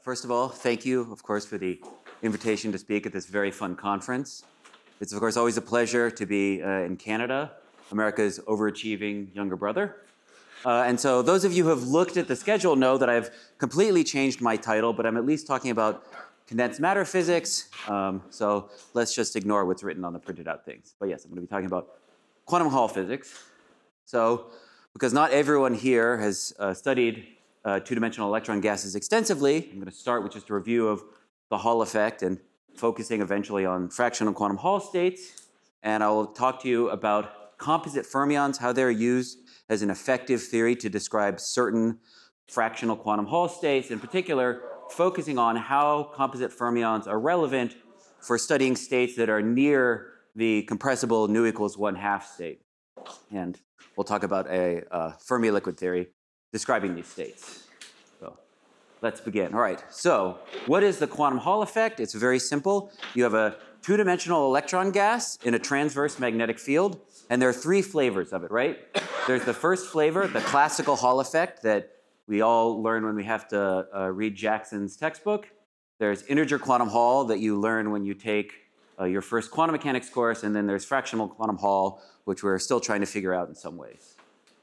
First of all, thank you, of course, for the invitation to speak at this very fun conference. It's, of course, always a pleasure to be in Canada, America's overachieving younger brother. And so those of you who have looked at the schedule know that I've completely changed my title, but I'm at least talking about condensed matter physics. So let's just ignore what's written on the printed out things. But yes, I'm going to be talking about quantum Hall physics. So because not everyone here has studied two-dimensional electron gases extensively, I'm going to start with just a review of the Hall effect and focusing eventually on fractional quantum Hall states. And I will talk to you about composite fermions, how they're used as an effective theory to describe certain fractional quantum Hall states, in particular, focusing on how composite fermions are relevant for studying states that are near the compressible nu equals 1/2 state. And we'll talk about a Fermi liquid theory describing these states. So let's begin. All right, so what is the quantum Hall effect? It's very simple. You have a two-dimensional electron gas in a transverse magnetic field, and there are three flavors of it, right? There's the first flavor, the classical Hall effect that we all learn when we have to read Jackson's textbook. There's integer quantum Hall that you learn when you take your first quantum mechanics course, and then there's fractional quantum Hall, which we're still trying to figure out in some ways.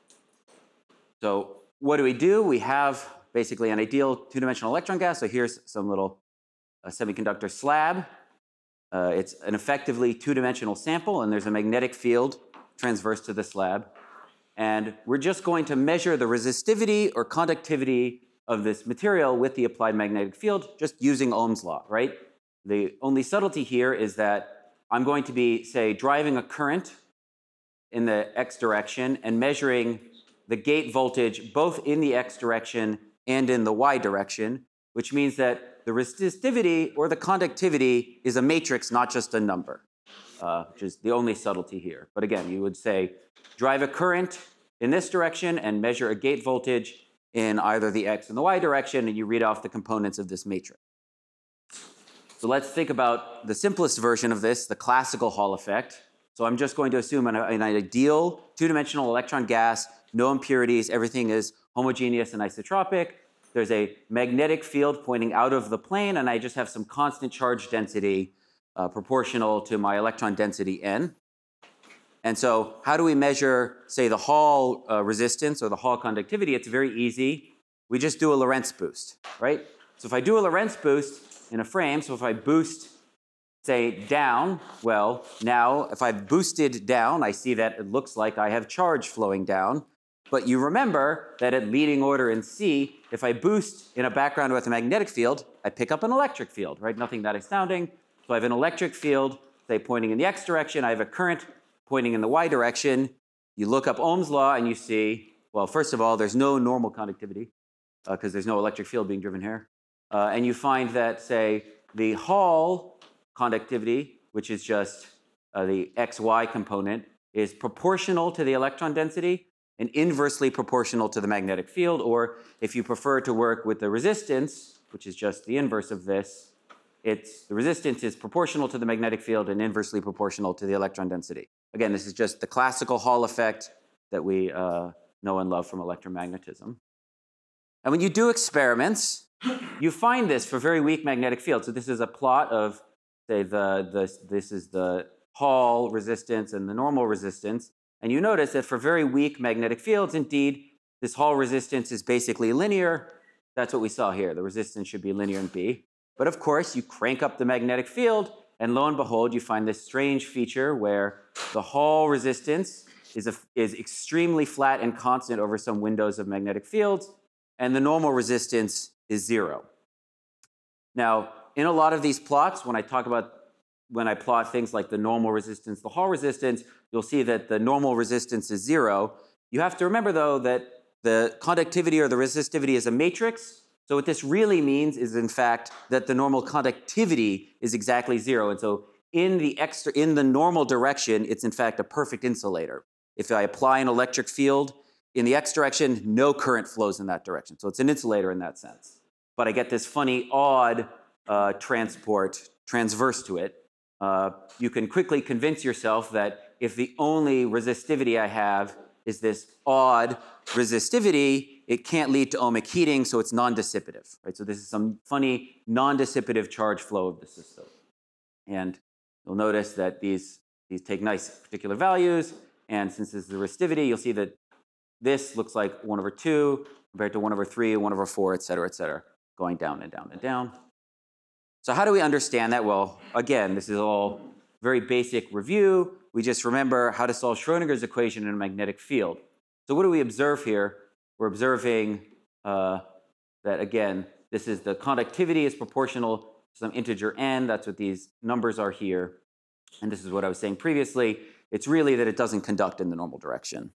So what do? We have basically an ideal two-dimensional electron gas. So here's some little semiconductor slab. It's an effectively two-dimensional sample, and there's a magnetic field transverse to the slab. And we're just going to measure the resistivity or conductivity of this material with the applied magnetic field, just using Ohm's law, right? The only subtlety here is that I'm going to be, say, driving a current in the x direction and measuring the gate voltage both in the x direction and in the y direction, which means that the resistivity or the conductivity is a matrix, not just a number, which is the only subtlety here. But again, you would say drive a current in this direction and measure a gate voltage in either the x and the y direction, and you read off the components of this matrix. So let's think about the simplest version of this, the classical Hall effect. So I'm just going to assume an ideal two-dimensional electron gas, no impurities, everything is homogeneous and isotropic. There's a magnetic field pointing out of the plane, and I just have some constant charge density proportional to my electron density n. And so how do we measure, say, the Hall resistance or the Hall conductivity? It's very easy. We just do a Lorentz boost, right? So if I do a Lorentz boost in a frame, so if I boost, say, down, well, now if I've boosted down, I see that it looks like I have charge flowing down. But you remember that at leading order in C, if I boost in a background with a magnetic field, I pick up an electric field, right? Nothing that astounding. So I have an electric field, say, pointing in the x direction. I have a current pointing in the y direction. You look up Ohm's law and you see, well, first of all, there's no normal conductivity because there's no electric field being driven here. And you find that, say, the Hall conductivity, which is just the xy component, is proportional to the electron density and inversely proportional to the magnetic field. Or if you prefer to work with the resistance, which is just the inverse of this, the resistance is proportional to the magnetic field and inversely proportional to the electron density. Again, this is just the classical Hall effect that we know and love from electromagnetism. And when you do experiments, you find this for very weak magnetic fields. So this is a plot of, say, this is the Hall resistance and the normal resistance. And you notice that for very weak magnetic fields, indeed, this Hall resistance is basically linear. That's what we saw here. The resistance should be linear in B. But of course, you crank up the magnetic field, and lo and behold, you find this strange feature where the Hall resistance is extremely flat and constant over some windows of magnetic fields, and the normal resistance is 0. Now, in a lot of these plots, when I plot things like the normal resistance, the Hall resistance, you'll see that the normal resistance is 0. You have to remember, though, that the conductivity or the resistivity is a matrix. So what this really means is, in fact, that the normal conductivity is exactly 0. And so in the normal direction, it's, in fact, a perfect insulator. If I apply an electric field in the x direction, no current flows in that direction. So it's an insulator in that sense. But I get this funny, odd transport transverse to it. You can quickly convince yourself that if the only resistivity I have is this odd resistivity, it can't lead to ohmic heating, so it's non-dissipative, right? So this is some funny non-dissipative charge flow of the system. And you'll notice that these take nice particular values, and since this is the resistivity, you'll see that this looks like 1 over 2 compared to 1 over 3, 1 over 4, et cetera, going down and down and down. So how do we understand that? Well, again, this is all very basic review. We just remember how to solve Schrodinger's equation in a magnetic field. So what do we observe here? We're observing that, again, this is the conductivity is proportional to some integer n. That's what these numbers are here. And this is what I was saying previously. It's really that it doesn't conduct in the normal direction.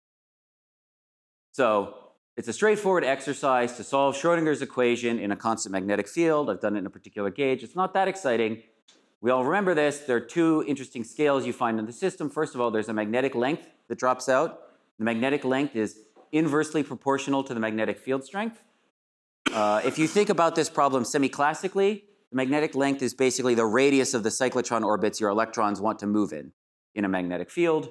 So it's a straightforward exercise to solve Schrodinger's equation in a constant magnetic field. I've done it in a particular gauge. It's not that exciting. We all remember this. There are two interesting scales you find in the system. First of all, there's a magnetic length that drops out. The magnetic length is inversely proportional to the magnetic field strength. If you think about this problem semi-classically, the magnetic length is basically the radius of the cyclotron orbits your electrons want to move in a magnetic field.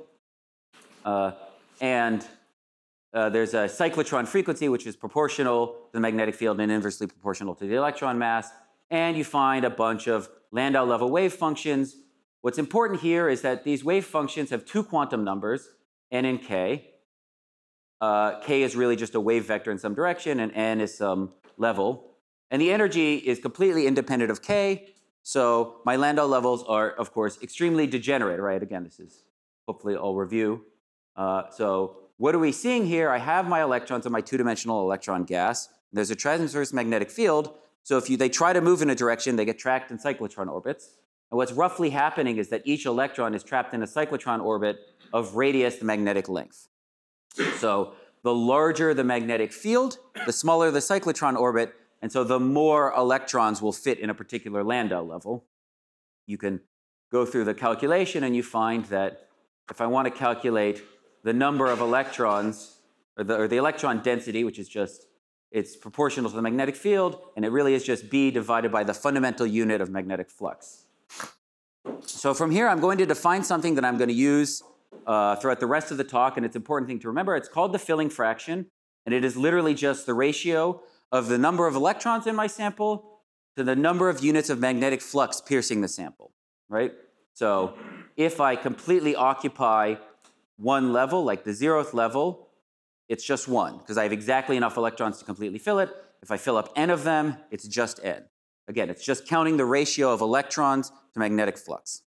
There's a cyclotron frequency, which is proportional to the magnetic field and inversely proportional to the electron mass. And you find a bunch of Landau level wave functions. What's important here is that these wave functions have two quantum numbers, n and k. K is really just a wave vector in some direction, and n is some level. And the energy is completely independent of k. So my Landau levels are, of course, extremely degenerate, right? Again, this is hopefully all review. So what are we seeing here? I have my electrons in my two-dimensional electron gas. There's a transverse magnetic field. So if they try to move in a direction, they get trapped in cyclotron orbits. And what's roughly happening is that each electron is trapped in a cyclotron orbit of radius the magnetic length. So the larger the magnetic field, the smaller the cyclotron orbit, and so the more electrons will fit in a particular Landau level. You can go through the calculation and you find that if I want to calculate the number of electrons, or the electron density, which is just, it's proportional to the magnetic field, and it really is just B divided by the fundamental unit of magnetic flux. So from here, I'm going to define something that I'm going to use throughout the rest of the talk, and it's an important thing to remember. It's called the filling fraction, and it is literally just the ratio of the number of electrons in my sample to the number of units of magnetic flux piercing the sample, right? So if I completely occupy one level, like the 0th level, it's just 1, because I have exactly enough electrons to completely fill it. If I fill up n of them, it's just n. Again, it's just counting the ratio of electrons to magnetic flux.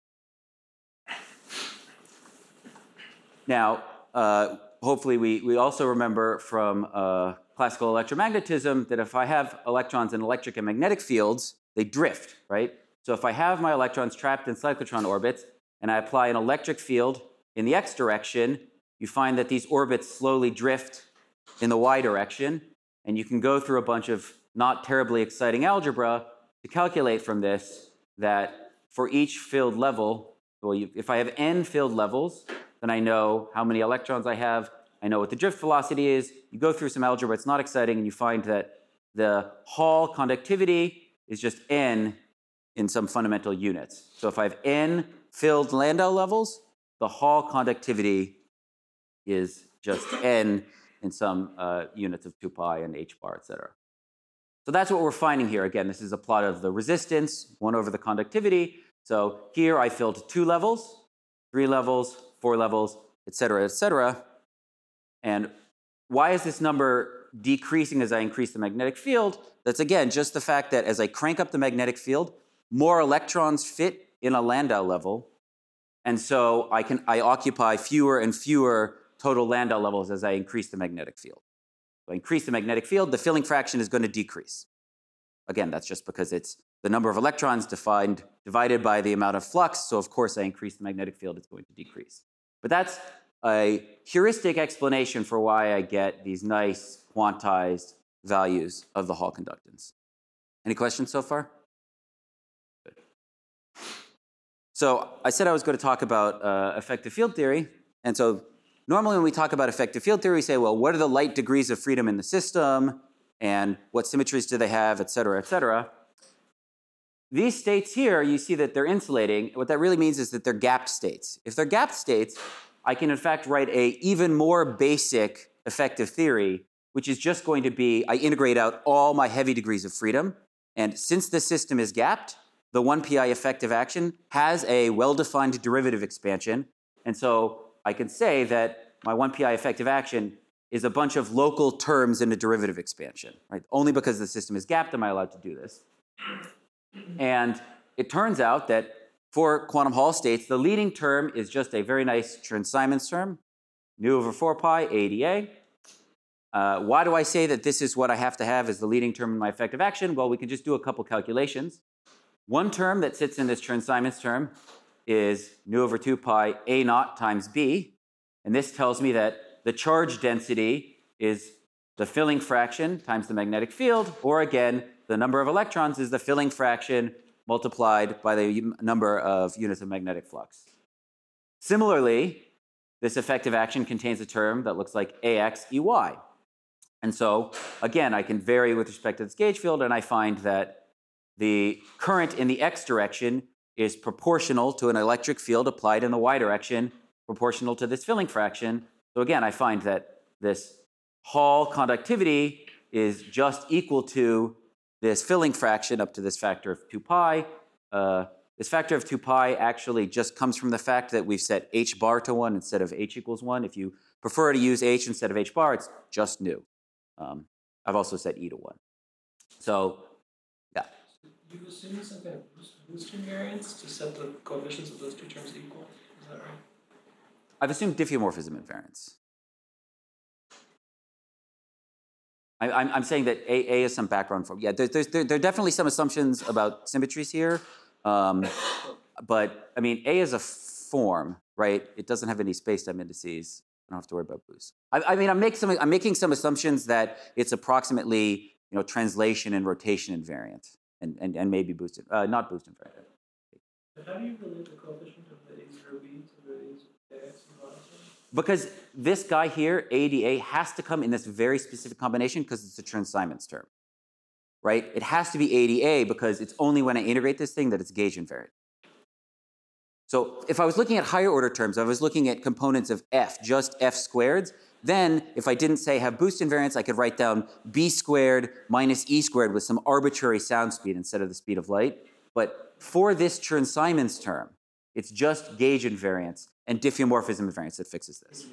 Now, hopefully we also remember from classical electromagnetism that if I have electrons in electric and magnetic fields, they drift, right? So if I have my electrons trapped in cyclotron orbits and I apply an electric field in the x direction, you find that these orbits slowly drift in the y direction, and you can go through a bunch of not terribly exciting algebra to calculate from this that for each filled level, well, if I have n filled levels, then I know how many electrons I have, I know what the drift velocity is. You go through some algebra, it's not exciting, and you find that the Hall conductivity is just n in some fundamental units. So if I have n filled Landau levels, the Hall conductivity is just n in some units of 2 pi and h bar, et cetera. So that's what we're finding here. Again, this is a plot of the resistance, 1 over the conductivity. So here I filled 2 levels, 3 levels, 4 levels, et cetera, et cetera. And why is this number decreasing as I increase the magnetic field? That's, again, just the fact that as I crank up the magnetic field, more electrons fit in a Landau level. And so I occupy fewer and fewer total Landau levels as I increase the magnetic field. So I increase the magnetic field, the filling fraction is going to decrease. Again, that's just because it's the number of electrons divided by the amount of flux. So of course I increase the magnetic field, it's going to decrease. But that's a heuristic explanation for why I get these nice quantized values of the Hall conductance. Any questions so far? Good. So I said I was going to talk about effective field theory. And so normally when we talk about effective field theory, we say, well, what are the light degrees of freedom in the system? And what symmetries do they have, et cetera, et cetera. These states here, you see that they're insulating. What that really means is that they're gapped states. If they're gapped states, I can in fact write an even more basic effective theory which is just going to be, I integrate out all my heavy degrees of freedom. And since the system is gapped, the 1pi effective action has a well-defined derivative expansion. And so I can say that my 1pi effective action is a bunch of local terms in a derivative expansion, right? Only because the system is gapped am I allowed to do this. And it turns out that for quantum Hall states, the leading term is just a very nice Chern-Simons term, nu over 4 pi ADA. Why do I say that this is what I have to have as the leading term in my effective action? Well, we can just do a couple calculations. One term that sits in this Chern-Simons term is nu over 2 pi A naught times B. And this tells me that the charge density is the filling fraction times the magnetic field, or again, the number of electrons is the filling fraction multiplied by the number of units of magnetic flux. Similarly, this effective action contains a term that looks like AX EY. And so, again, I can vary with respect to this gauge field, and I find that the current in the x direction is proportional to an electric field applied in the y direction, proportional to this filling fraction. So again, I find that this Hall conductivity is just equal to this filling fraction up to this factor of 2 pi. This factor of 2 pi actually just comes from the fact that we've set h bar to 1 instead of h equals 1. If you prefer to use h instead of h bar, it's just nu. I've also set e to 1. So, yeah. You assume some kind of boost invariance to set the coefficients of those two terms equal. Is that right? I've assumed diffeomorphism invariance. I'm saying that A is some background form. Yeah, there are definitely some assumptions about symmetries here. But, I mean, A is a form, right? It doesn't have any space-time indices. I don't have to worry about boost. I mean, I'm making some assumptions that it's approximately, translation and rotation invariant, and maybe boost, not boost invariant. But how do you relate the coefficient of the A0B to the AX and Y? Because this guy here, ADA, has to come in this very specific combination because it's a Chern-Simons term, right? It has to be ADA because it's only when I integrate this thing that it's gauge invariant. So if I was looking at higher order terms, I was looking at components of f, just f squareds, then if I didn't say have boost invariance, I could write down b squared minus e squared with some arbitrary sound speed instead of the speed of light. But for this Chern-Simons term, it's just gauge invariance and diffeomorphism invariance that fixes this.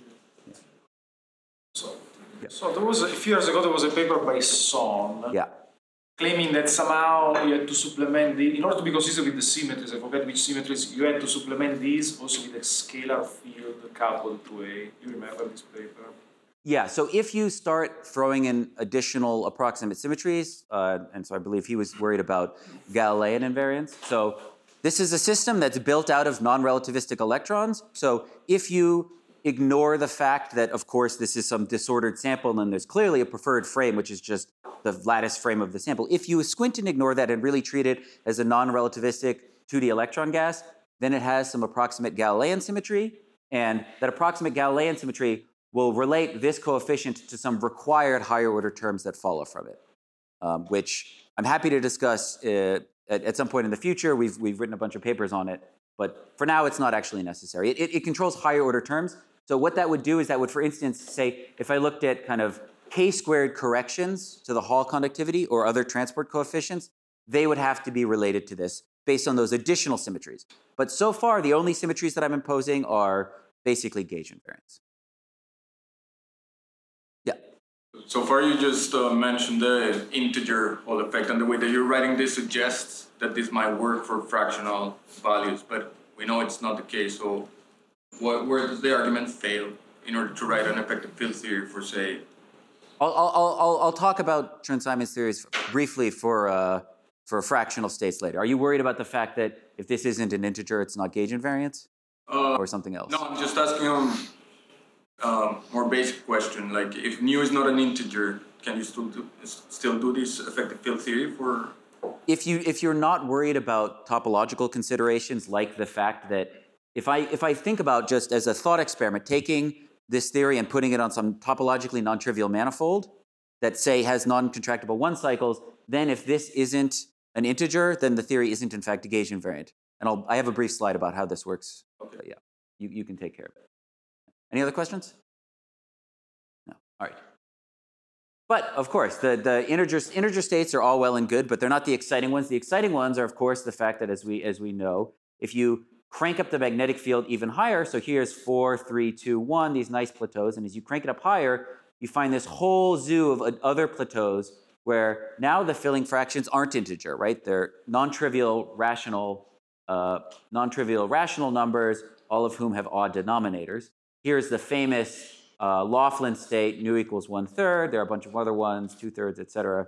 Yeah. So there was a few years ago there was a paper by Son claiming that somehow you had to supplement in order to be consistent with the symmetries, I forget which symmetries, you had to supplement these also with a scalar field coupled to a. You remember this paper? Yeah, so if you start throwing in additional approximate symmetries, and so I believe he was worried about Galilean invariance. So this is a system that's built out of non-relativistic electrons. So if you ignore the fact that, of course, this is some disordered sample and there's clearly a preferred frame, which is just the lattice frame of the sample. If you squint and ignore that and really treat it as a non-relativistic 2D electron gas, then it has some approximate Galilean symmetry. And that approximate Galilean symmetry will relate this coefficient to some required higher order terms that follow from it, which I'm happy to discuss at some point in the future. We've written a bunch of papers on it, but for now it's not actually necessary. It controls higher order terms. So what that would do is that would, for instance, say if I looked at kind of k-squared corrections to the Hall conductivity or other transport coefficients, they would have to be related to this based on those additional symmetries. But so far, the only symmetries that I'm imposing are basically gauge invariance. Yeah. So far, you just mentioned the integer Hall effect, and the way that you're writing this suggests that this might work for fractional values, but we know it's not the case. So where does the argument fail in order to write an effective field theory for, say? I'll talk about Chern-Simons theories briefly for fractional states later. Are you worried about the fact that if this isn't an integer, it's not gauge invariance? Or something else? No, I'm just asking more basic question. Like, if nu is not an integer, can you still do this effective field theory for? If you're not worried about topological considerations, like the fact that if I think about just as a thought experiment, taking this theory and putting it on some topologically non-trivial manifold that, say, has non-contractible 1 cycles, then if this isn't an integer, then the theory isn't in fact gauge invariant. And I have a brief slide about how this works. Okay. But yeah, you can take care of it. Any other questions? No. All right. But of course, the integer states are all well and good, but they're not the exciting ones. The exciting ones are, of course, the fact that as we know, if you crank up the magnetic field even higher, so here's 4, 3, 2, 1, these nice plateaus, and as you crank it up higher, you find this whole zoo of other plateaus where now the filling fractions aren't integer, right? They're non-trivial rational numbers, all of whom have odd denominators. Here's the famous Laughlin state, nu equals 1/3. There are a bunch of other ones, 2/3, et cetera.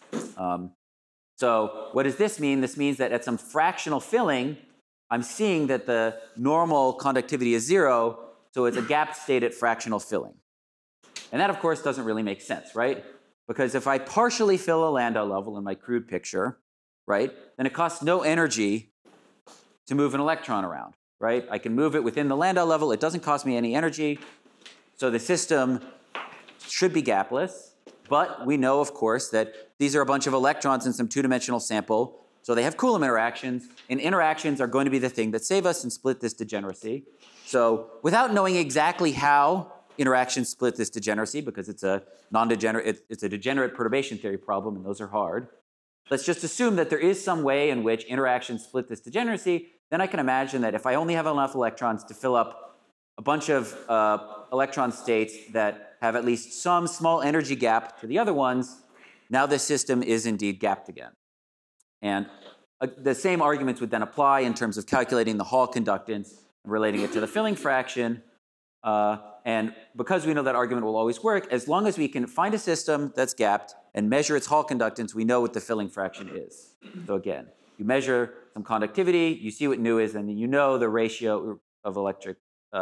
So what does this mean? This means that at some fractional filling, I'm seeing that the normal conductivity is 0, so it's a gapped state at fractional filling. And that, of course, doesn't really make sense, right? Because if I partially fill a Landau level in my crude picture, right, then it costs no energy to move an electron around, right? I can move it within the Landau level. It doesn't cost me any energy. So the system should be gapless. But we know, of course, that these are a bunch of electrons in some two-dimensional sample. So they have Coulomb interactions. And interactions are going to be the thing that save us and split this degeneracy. So without knowing exactly how interactions split this degeneracy, because it's a degenerate perturbation theory problem, and those are hard. Let's just assume that there is some way in which interactions split this degeneracy. Then I can imagine that if I only have enough electrons to fill up a bunch of electron states that have at least some small energy gap to the other ones, now this system is indeed gapped again. And the same arguments would then apply in terms of calculating the Hall conductance and relating it to the filling fraction. And because we know that argument will always work, as long as we can find a system that's gapped and measure its Hall conductance, we know what the filling fraction is. So again, you measure some conductivity, you see what nu is, and you know the ratio of electric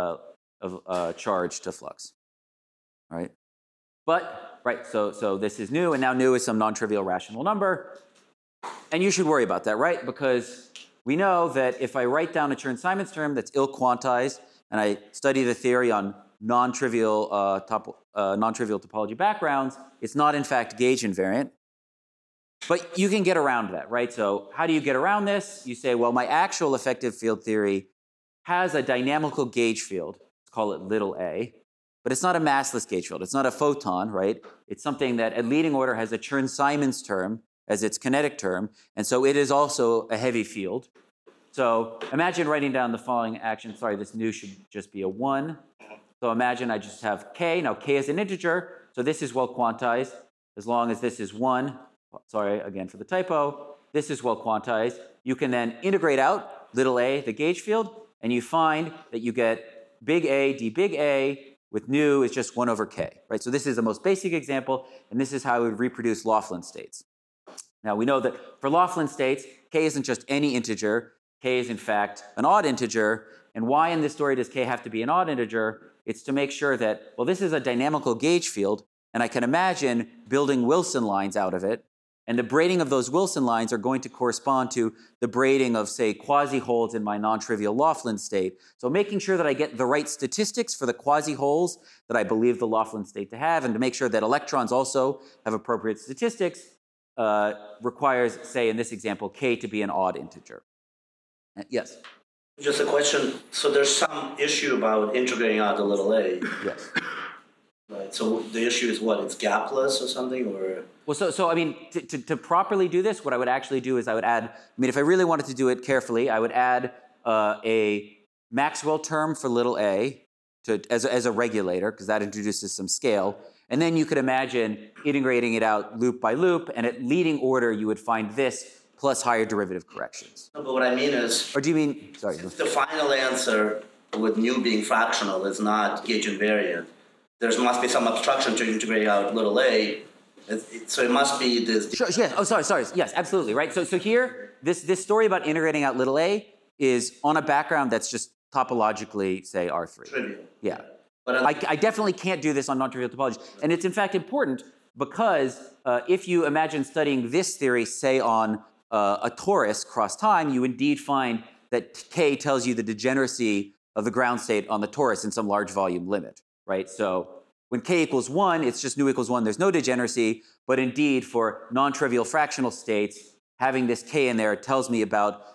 charge to flux. All right? But, right, so this is nu, and now nu is some non-trivial rational number. And you should worry about that, right? Because we know that if I write down a Chern-Simons term that's ill-quantized, and I study the theory on non-trivial topology backgrounds, it's not in fact gauge invariant. But you can get around that, right? So how do you get around this? You say, well, my actual effective field theory has a dynamical gauge field. Let's call it little a. But it's not a massless gauge field. It's not a photon, right? It's something that at leading order has a Chern-Simons term as its kinetic term. And so it is also a heavy field. So imagine writing down the following action. Sorry, this nu should just be a 1. So imagine I just have k. Now k is an integer, so this is well quantized. As long as this is 1, sorry again for the typo, this is well quantized. You can then integrate out little a, the gauge field, and you find that you get big A d big A with nu is just 1 over k. Right? So this is the most basic example, and this is how we would reproduce Laughlin states. Now we know that for Laughlin states, k isn't just any integer. K is in fact an odd integer. And why in this story does k have to be an odd integer? It's to make sure that, well, this is a dynamical gauge field, and I can imagine building Wilson lines out of it. And the braiding of those Wilson lines are going to correspond to the braiding of, say, quasi-holes in my non-trivial Laughlin state. So making sure that I get the right statistics for the quasi-holes that I believe the Laughlin state to have, and to make sure that electrons also have appropriate statistics, requires, say, in this example, k to be an odd integer. Yes? Just a question. So there's some issue about integrating out the little a. Yes. Right. So the issue is what? It's gapless or something, or? Well, so I mean, to properly do this, what I would actually do is I would add. I mean, if I really wanted to do it carefully, I would add a Maxwell term for little a as a regulator, because that introduces some scale. And then you could imagine integrating it out loop by loop, and at leading order, you would find this plus higher derivative corrections. No, but what I mean is, or do you mean? Sorry. If the final answer with nu being fractional is not gauge invariant, there must be some obstruction to integrate out little a. So it must be this. Sure, yes. Oh, sorry. Yes, absolutely. Right. So here, this story about integrating out little a is on a background that's just topologically, say, R3. Trivial. Yeah. But I definitely can't do this on non-trivial topology. And it's in fact important because if you imagine studying this theory, say, on a torus cross time, you indeed find that k tells you the degeneracy of the ground state on the torus in some large volume limit, right? So when k equals 1, it's just nu equals 1. There's no degeneracy. But indeed, for non-trivial fractional states, having this k in there tells me about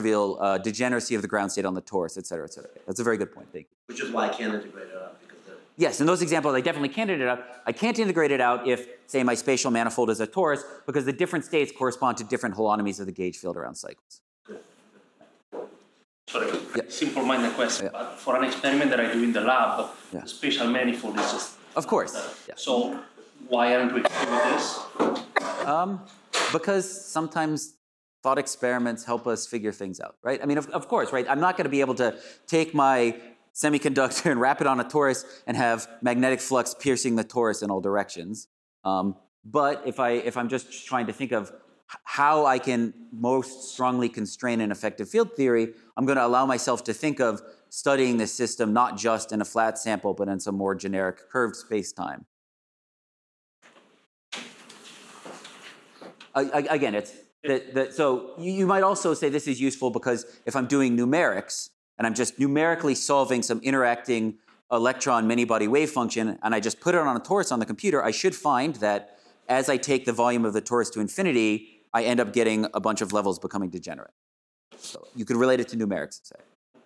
non-trivial degeneracy of the ground state on the torus, et cetera, et cetera. That's a very good point. Thank you. Which is why I can't integrate it out, because Yes, in those examples, I definitely can't integrate it out. I can't integrate it out if, say, my spatial manifold is a torus, because the different states correspond to different holonomies of the gauge field around cycles. Sorry, simple-minded question, but for an experiment that I do in the lab, the spatial manifold is just... Of course. So why aren't we doing this? Because sometimes thought experiments help us figure things out, right? I mean, of course, right? I'm not going to be able to take my semiconductor and wrap it on a torus and have magnetic flux piercing the torus in all directions. But if I'm just trying to think of how I can most strongly constrain an effective field theory, I'm going to allow myself to think of studying this system not just in a flat sample, but in some more generic curved space-time. Again, it's so you might also say this is useful because if I'm doing numerics and I'm just numerically solving some interacting electron many-body wave function and I just put it on a torus on the computer, I should find that as I take the volume of the torus to infinity, I end up getting a bunch of levels becoming degenerate. So you could relate it to numerics, say.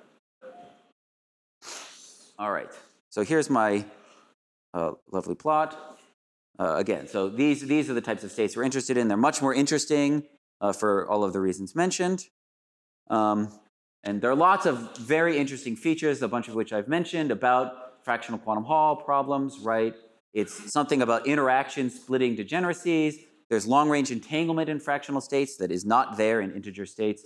All right, so here's my lovely plot. Again, so these are the types of states we're interested in. They're much more interesting for all of the reasons mentioned. And there are lots of very interesting features, a bunch of which I've mentioned, about fractional quantum Hall problems, right? It's something about interaction splitting degeneracies. There's long-range entanglement in fractional states that is not there in integer states.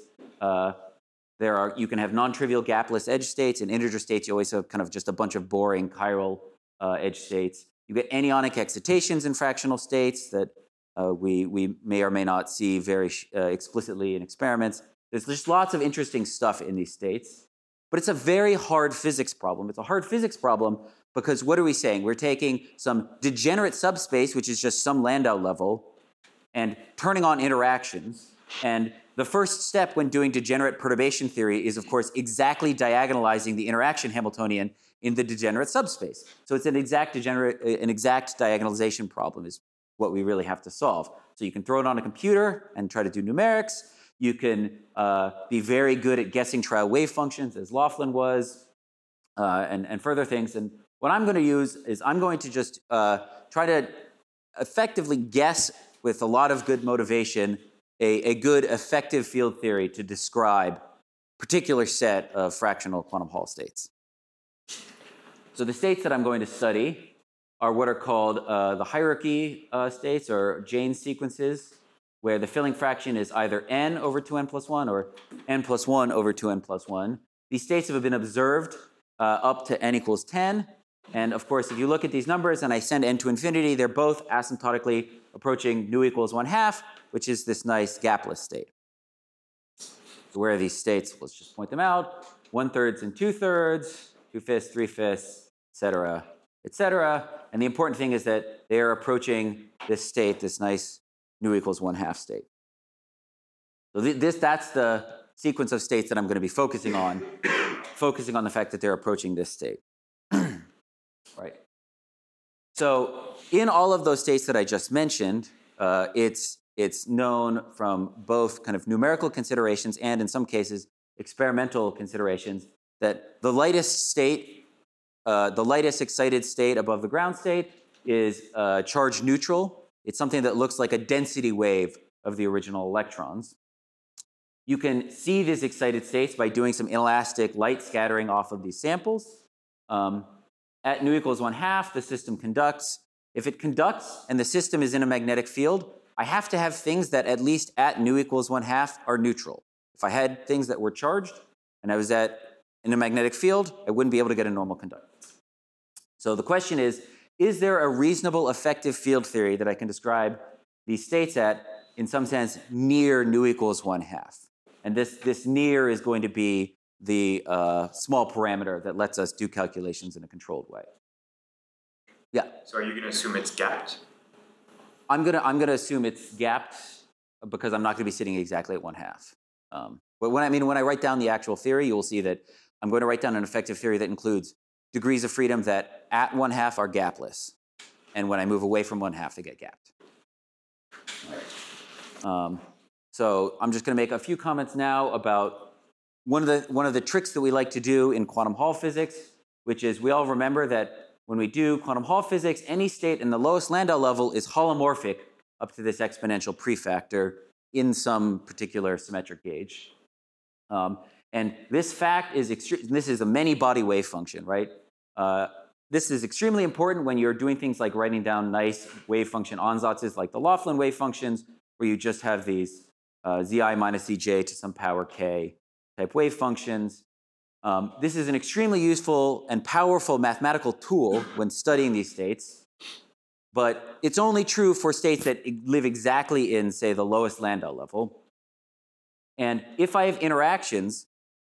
You can have non-trivial gapless edge states. In integer states, you always have kind of just a bunch of boring chiral edge states. You get anionic excitations in fractional states that we may or may not see very explicitly in experiments. There's just lots of interesting stuff in these states. But it's a very hard physics problem. It's a hard physics problem because what are we saying? We're taking some degenerate subspace, which is just some Landau level, and turning on interactions. And the first step when doing degenerate perturbation theory is, of course, exactly diagonalizing the interaction Hamiltonian in the degenerate subspace. So it's an exact diagonalization problem is what we really have to solve. So you can throw it on a computer and try to do numerics. You can be very good at guessing trial wave functions, as Laughlin was, and further things. And what I'm going to use is I'm going to just try to effectively guess with a lot of good motivation a good effective field theory to describe a particular set of fractional quantum Hall states. So the states that I'm going to study are what are called the hierarchy states, or Jane sequences, where the filling fraction is either n over 2n plus 1 or n plus 1 over 2n plus 1. These states have been observed up to n equals 10. And of course, if you look at these numbers and I send n to infinity, they're both asymptotically approaching nu equals 1/2, which is this nice gapless state. So where are these states? Let's just point them out. 1/3 and 2/3, 2/5, 3/5, et cetera. And the important thing is that they are approaching this state, this nice nu equals 1/2 state. So that's the sequence of states that I'm going to be focusing on the fact that they're approaching this state. Right. So in all of those states that I just mentioned, it's known from both kind of numerical considerations and in some cases experimental considerations that the lightest state, the lightest excited state above the ground state is charge neutral. It's something that looks like a density wave of the original electrons. You can see these excited states by doing some inelastic light scattering off of these samples. At nu equals 1/2, the system conducts. If it conducts and the system is in a magnetic field, I have to have things that at least at nu equals 1/2 are neutral. If I had things that were charged and I was in a magnetic field, I wouldn't be able to get a normal conductance. So the question is there a reasonable effective field theory that I can describe these states at, in some sense, near nu equals 1/2? And this near is going to be the small parameter that lets us do calculations in a controlled way. Yeah? So are you going to assume it's gapped? I'm gonna assume it's gapped because I'm not going to be sitting exactly at 1/2. But when I write down the actual theory, you will see that I'm going to write down an effective theory that includes degrees of freedom that at 1/2 are gapless, and when I move away from 1/2, they get gapped. All right. So I'm just going to make a few comments now about one of the tricks that we like to do in quantum Hall physics, which is we all remember that when we do quantum Hall physics, any state in the lowest Landau level is holomorphic up to this exponential prefactor in some particular symmetric gauge. And this fact is this is a many-body wave function, right? This is extremely important when you're doing things like writing down nice wave function ansatzes like the Laughlin wave functions, where you just have these zi minus zj to some power k type wave functions. This is an extremely useful and powerful mathematical tool when studying these states, but it's only true for states that live exactly in, say, the lowest Landau level. And if I have interactions,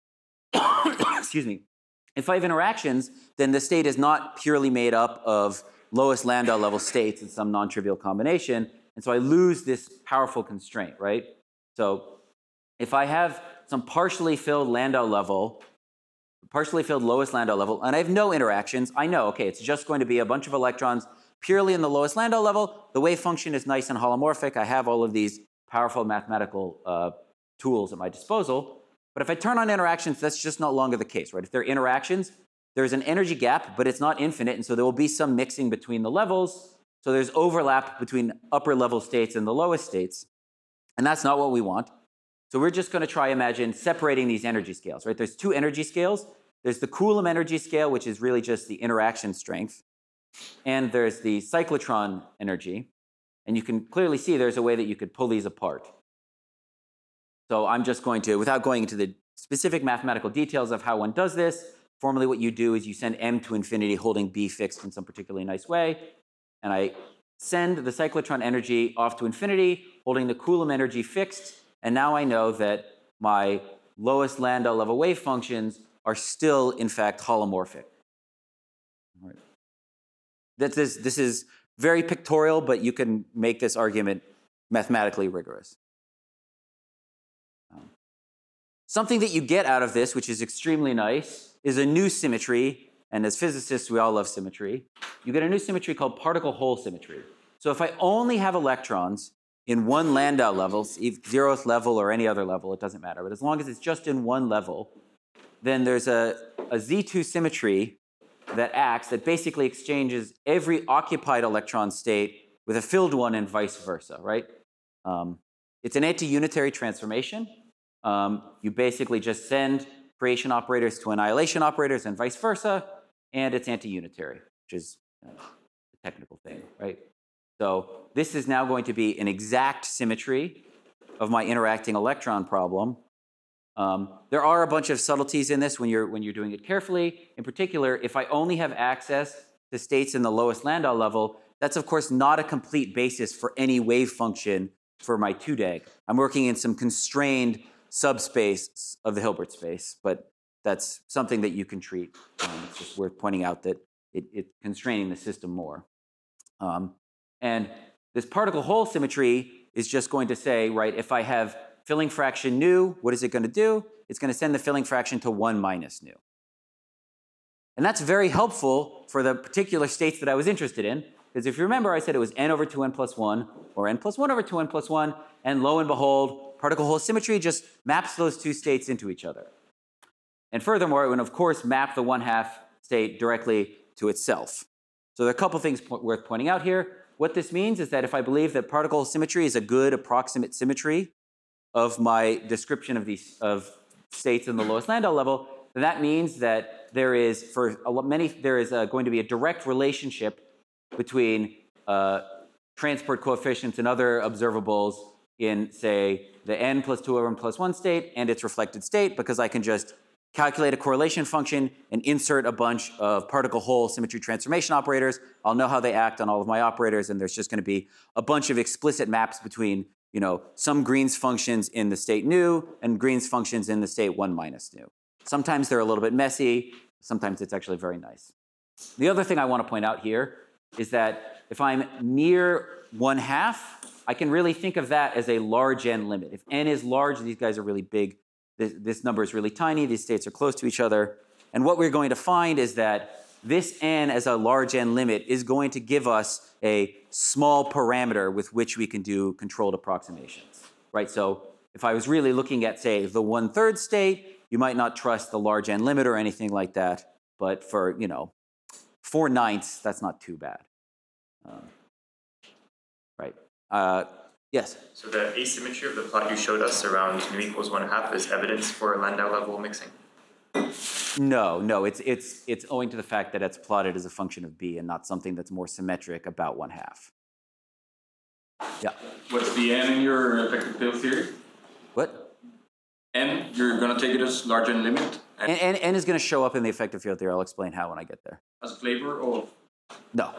excuse me, if I have interactions, then the state is not purely made up of lowest Landau level states in some non-trivial combination, and so I lose this powerful constraint, right? So if I have some partially filled Landau level, partially filled lowest Landau level, and I have no interactions, I know, okay, it's just going to be a bunch of electrons purely in the lowest Landau level. The wave function is nice and holomorphic. I have all of these powerful mathematical tools at my disposal. But if I turn on interactions, that's just no longer the case, right? If there are interactions, there's an energy gap, but it's not infinite, and so there will be some mixing between the levels. So there's overlap between upper level states and the lowest states, and that's not what we want. So we're just going to try imagine separating these energy scales, right? There's two energy scales. There's the Coulomb energy scale, which is really just the interaction strength, and there's the cyclotron energy, and you can clearly see there's a way that you could pull these apart. So I'm just going to, without going into the specific mathematical details of how one does this, formally what you do is you send m to infinity holding b fixed in some particularly nice way, and I send the cyclotron energy off to infinity holding the Coulomb energy fixed, and now I know that my lowest Landau level wave functions are still, in fact, holomorphic. All right. This is very pictorial, but you can make this argument mathematically rigorous. Something that you get out of this, which is extremely nice, is a new symmetry, and as physicists, we all love symmetry. You get a new symmetry called particle-hole symmetry. So if I only have electrons in one Landau level, 0th level or any other level, it doesn't matter, but as long as it's just in one level, then there's a Z2 symmetry that acts, that basically exchanges every occupied electron state with a filled one and vice versa, right? It's an anti-unitary transformation. You basically just send creation operators to annihilation operators and vice versa, and it's anti-unitary, which is a technical thing, right? So this is now going to be an exact symmetry of my interacting electron problem. There are a bunch of subtleties in this when you're doing it carefully. In particular, if I only have access to states in the lowest Landau level, that's of course not a complete basis for any wave function for my 2-DAG. I'm working in some constrained subspace of the Hilbert space, but that's something that you can treat. It's just worth pointing out that it's constraining the system more. And this particle-hole symmetry is just going to say, right, if I have filling fraction nu, what is it going to do? It's going to send the filling fraction to 1 minus nu. And that's very helpful for the particular states that I was interested in, because if you remember, I said it was n over 2n plus 1, or n plus 1 over 2n plus 1, and lo and behold, particle-hole symmetry just maps those two states into each other. And furthermore, it would, of course, map the 1/2 state directly to itself. So there are a couple things worth pointing out here. What this means is that if I believe that particle symmetry is a good approximate symmetry of my description of these states in the lowest Landau level, then that means that there is going to be a direct relationship between transport coefficients and other observables in, say, the n plus 2 over n plus 1 state and its reflected state, because I can just calculate a correlation function and insert a bunch of particle-hole symmetry transformation operators. I'll know how they act on all of my operators, and there's just going to be a bunch of explicit maps between, you know, some Green's functions in the state nu and Green's functions in the state 1 minus nu. Sometimes they're a little bit messy. Sometimes it's actually very nice. The other thing I want to point out here is that if I'm near 1/2, I can really think of that as a large n limit. If n is large, these guys are really big. This number is really tiny. These states are close to each other. And what we're going to find is that this n as a large n limit is going to give us a small parameter with which we can do controlled approximations, right? So if I was really looking at, say, the 1/3 state, you might not trust the large n limit or anything like that. But for, you know, 4/9, that's not too bad. Right. Yes? So the asymmetry of the plot you showed us around nu equals 1/2 is evidence for Landau level mixing? No, it's owing to the fact that it's plotted as a function of b and not something that's more symmetric about 1/2. Yeah. What's the n in your effective field theory? What? N, you're going to take it as larger than limit? N is going to show up in the effective field theory. I'll explain how when I get there. As flavor or? No,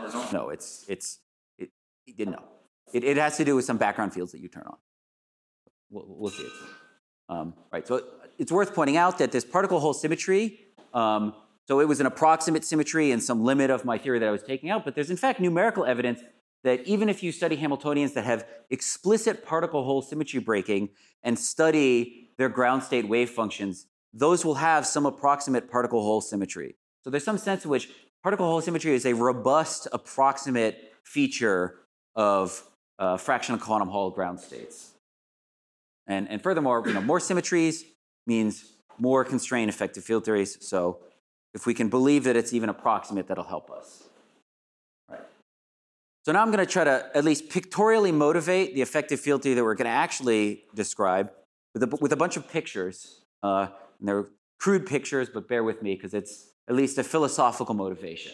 it has to do with some background fields that you turn on. We'll see it. Right, so it's worth pointing out that this particle-hole symmetry, so it was an approximate symmetry and some limit of my theory that I was taking out, but there's in fact numerical evidence that even if you study Hamiltonians that have explicit particle-hole symmetry breaking and study their ground state wave functions, those will have some approximate particle-hole symmetry. So there's some sense in which particle-hole symmetry is a robust approximate feature of fractional quantum Hall ground states. And furthermore, more symmetries means more constrained effective field theories. So if we can believe that it's even approximate, that'll help us. Right. So now I'm going to try to at least pictorially motivate the effective field theory that we're going to actually describe with a bunch of pictures. And they're crude pictures, but bear with me because it's at least a philosophical motivation.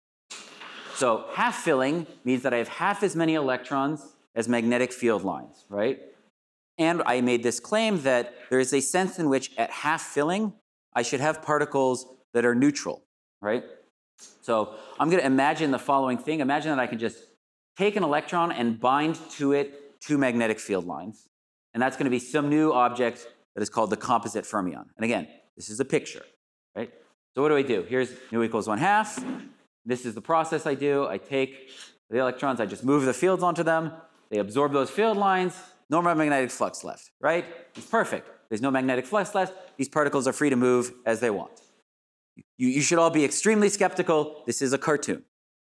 So half filling means that I have half as many electrons as magnetic field lines, right? And I made this claim that there is a sense in which at half filling, I should have particles that are neutral, right? So I'm going to imagine the following thing. Imagine that I can just take an electron and bind to it two magnetic field lines. And that's going to be some new object that is called the composite fermion. And again, this is a picture, right? So what do? Here's nu equals 1/2. This is the process I do. I take the electrons, I just move the fields onto them. They absorb those field lines. No more magnetic flux left, right? It's perfect. There's no magnetic flux left. These particles are free to move as they want. You should all be extremely skeptical. This is a cartoon.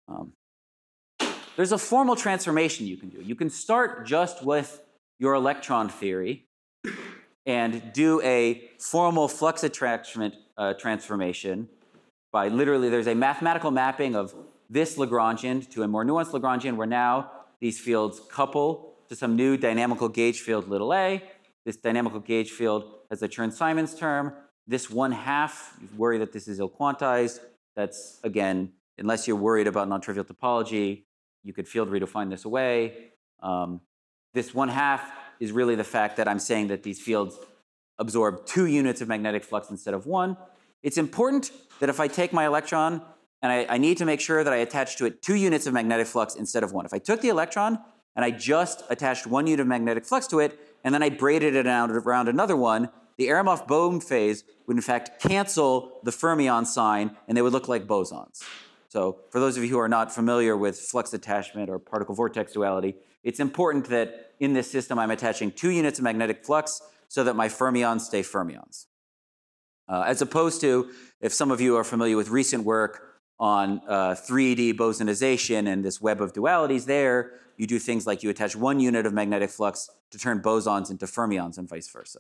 There's a formal transformation you can do. You can start just with your electron theory and do a formal flux attachment transformation by literally, there's a mathematical mapping of this Lagrangian to a more nuanced Lagrangian where now these fields couple to some new dynamical gauge field little a. This dynamical gauge field has a Chern-Simons term. This 1/2, you worry that this is ill-quantized. That's, again, unless you're worried about non-trivial topology, you could field redefine this away. This 1/2 is really the fact that I'm saying that these fields absorb 2 units of magnetic flux instead of 1. It's important that if I take my electron and I need to make sure that I attach to it 2 units of magnetic flux instead of 1. If I took the electron and I just attached 1 unit of magnetic flux to it, and then I braided it around another one, the Aronoff-Bohm phase would in fact cancel the fermion sign, and they would look like bosons. So for those of you who are not familiar with flux attachment or particle vortex duality, it's important that in this system I'm attaching 2 units of magnetic flux so that my fermions stay fermions. As opposed to, if some of you are familiar with recent work on 3D bosonization and this web of dualities there, you do things like you attach 1 unit of magnetic flux to turn bosons into fermions and vice versa.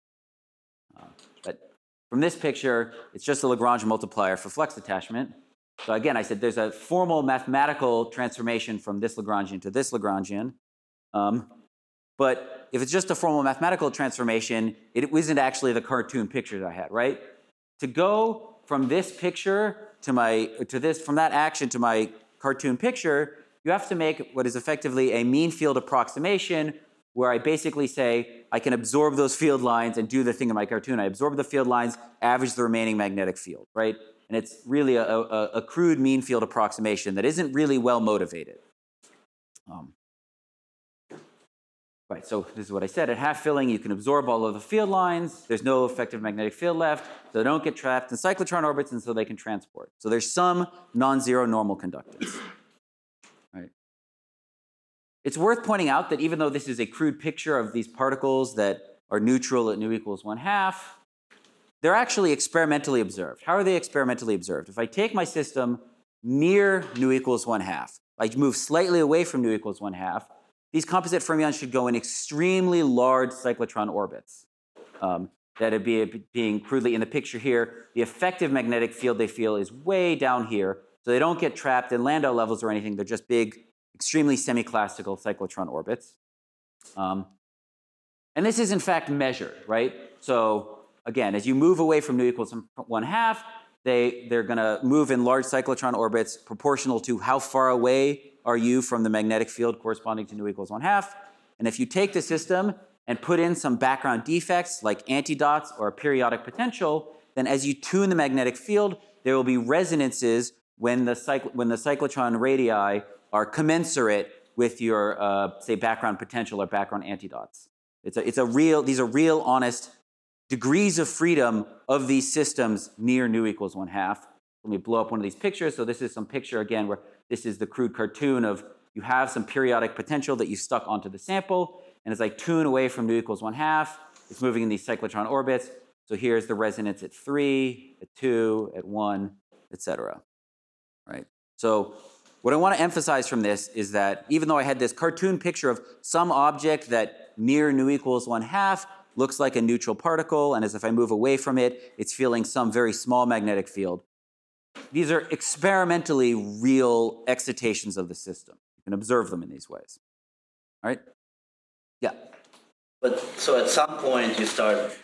But from this picture, it's just a Lagrange multiplier for flux attachment. So again, I said there's a formal mathematical transformation from this Lagrangian to this Lagrangian. But if it's just a formal mathematical transformation, it isn't actually the cartoon picture that I had, right? To go from this picture from that action to my cartoon picture, you have to make what is effectively a mean field approximation where I basically say I can absorb those field lines and do the thing in my cartoon. I absorb the field lines, average the remaining magnetic field, right? And it's really a crude mean field approximation that isn't really well motivated. Right, so this is what I said. At half filling, you can absorb all of the field lines. There's no effective magnetic field left, so they don't get trapped in cyclotron orbits, and so they can transport. So there's some non-zero normal conductance. Right. It's worth pointing out that even though this is a crude picture of these particles that are neutral at nu equals 1/2, they're actually experimentally observed. How are they experimentally observed? If I take my system near nu equals 1/2, I move slightly away from nu equals 1/2, these composite fermions should go in extremely large cyclotron orbits. That would be being crudely in the picture here. The effective magnetic field they feel is way down here. So they don't get trapped in Landau levels or anything. They're just big, extremely semi-classical cyclotron orbits. And this is, in fact, measured, right? So again, as you move away from nu equals 1/2, they're going to move in large cyclotron orbits proportional to how far away are you from the magnetic field corresponding to nu equals 1/2. And if you take the system and put in some background defects like antidots or a periodic potential, then as you tune the magnetic field, there will be resonances when the cyclotron radii are commensurate with your, say, background potential or background antidots. These are real, honest degrees of freedom of these systems near nu equals 1/2. Let me blow up one of these pictures. So this is some picture, again, where this is the crude cartoon of you have some periodic potential that you stuck onto the sample, and as I tune away from nu equals 1/2, it's moving in these cyclotron orbits. So here's the resonance at 3, at 2, at 1, etc. Right? So what I want to emphasize from this is that even though I had this cartoon picture of some object that near nu equals 1/2 looks like a neutral particle, and as if I move away from it, it's feeling some very small magnetic field. These are experimentally real excitations of the system. You can observe them in these ways. All right? Yeah. But so at some point you start,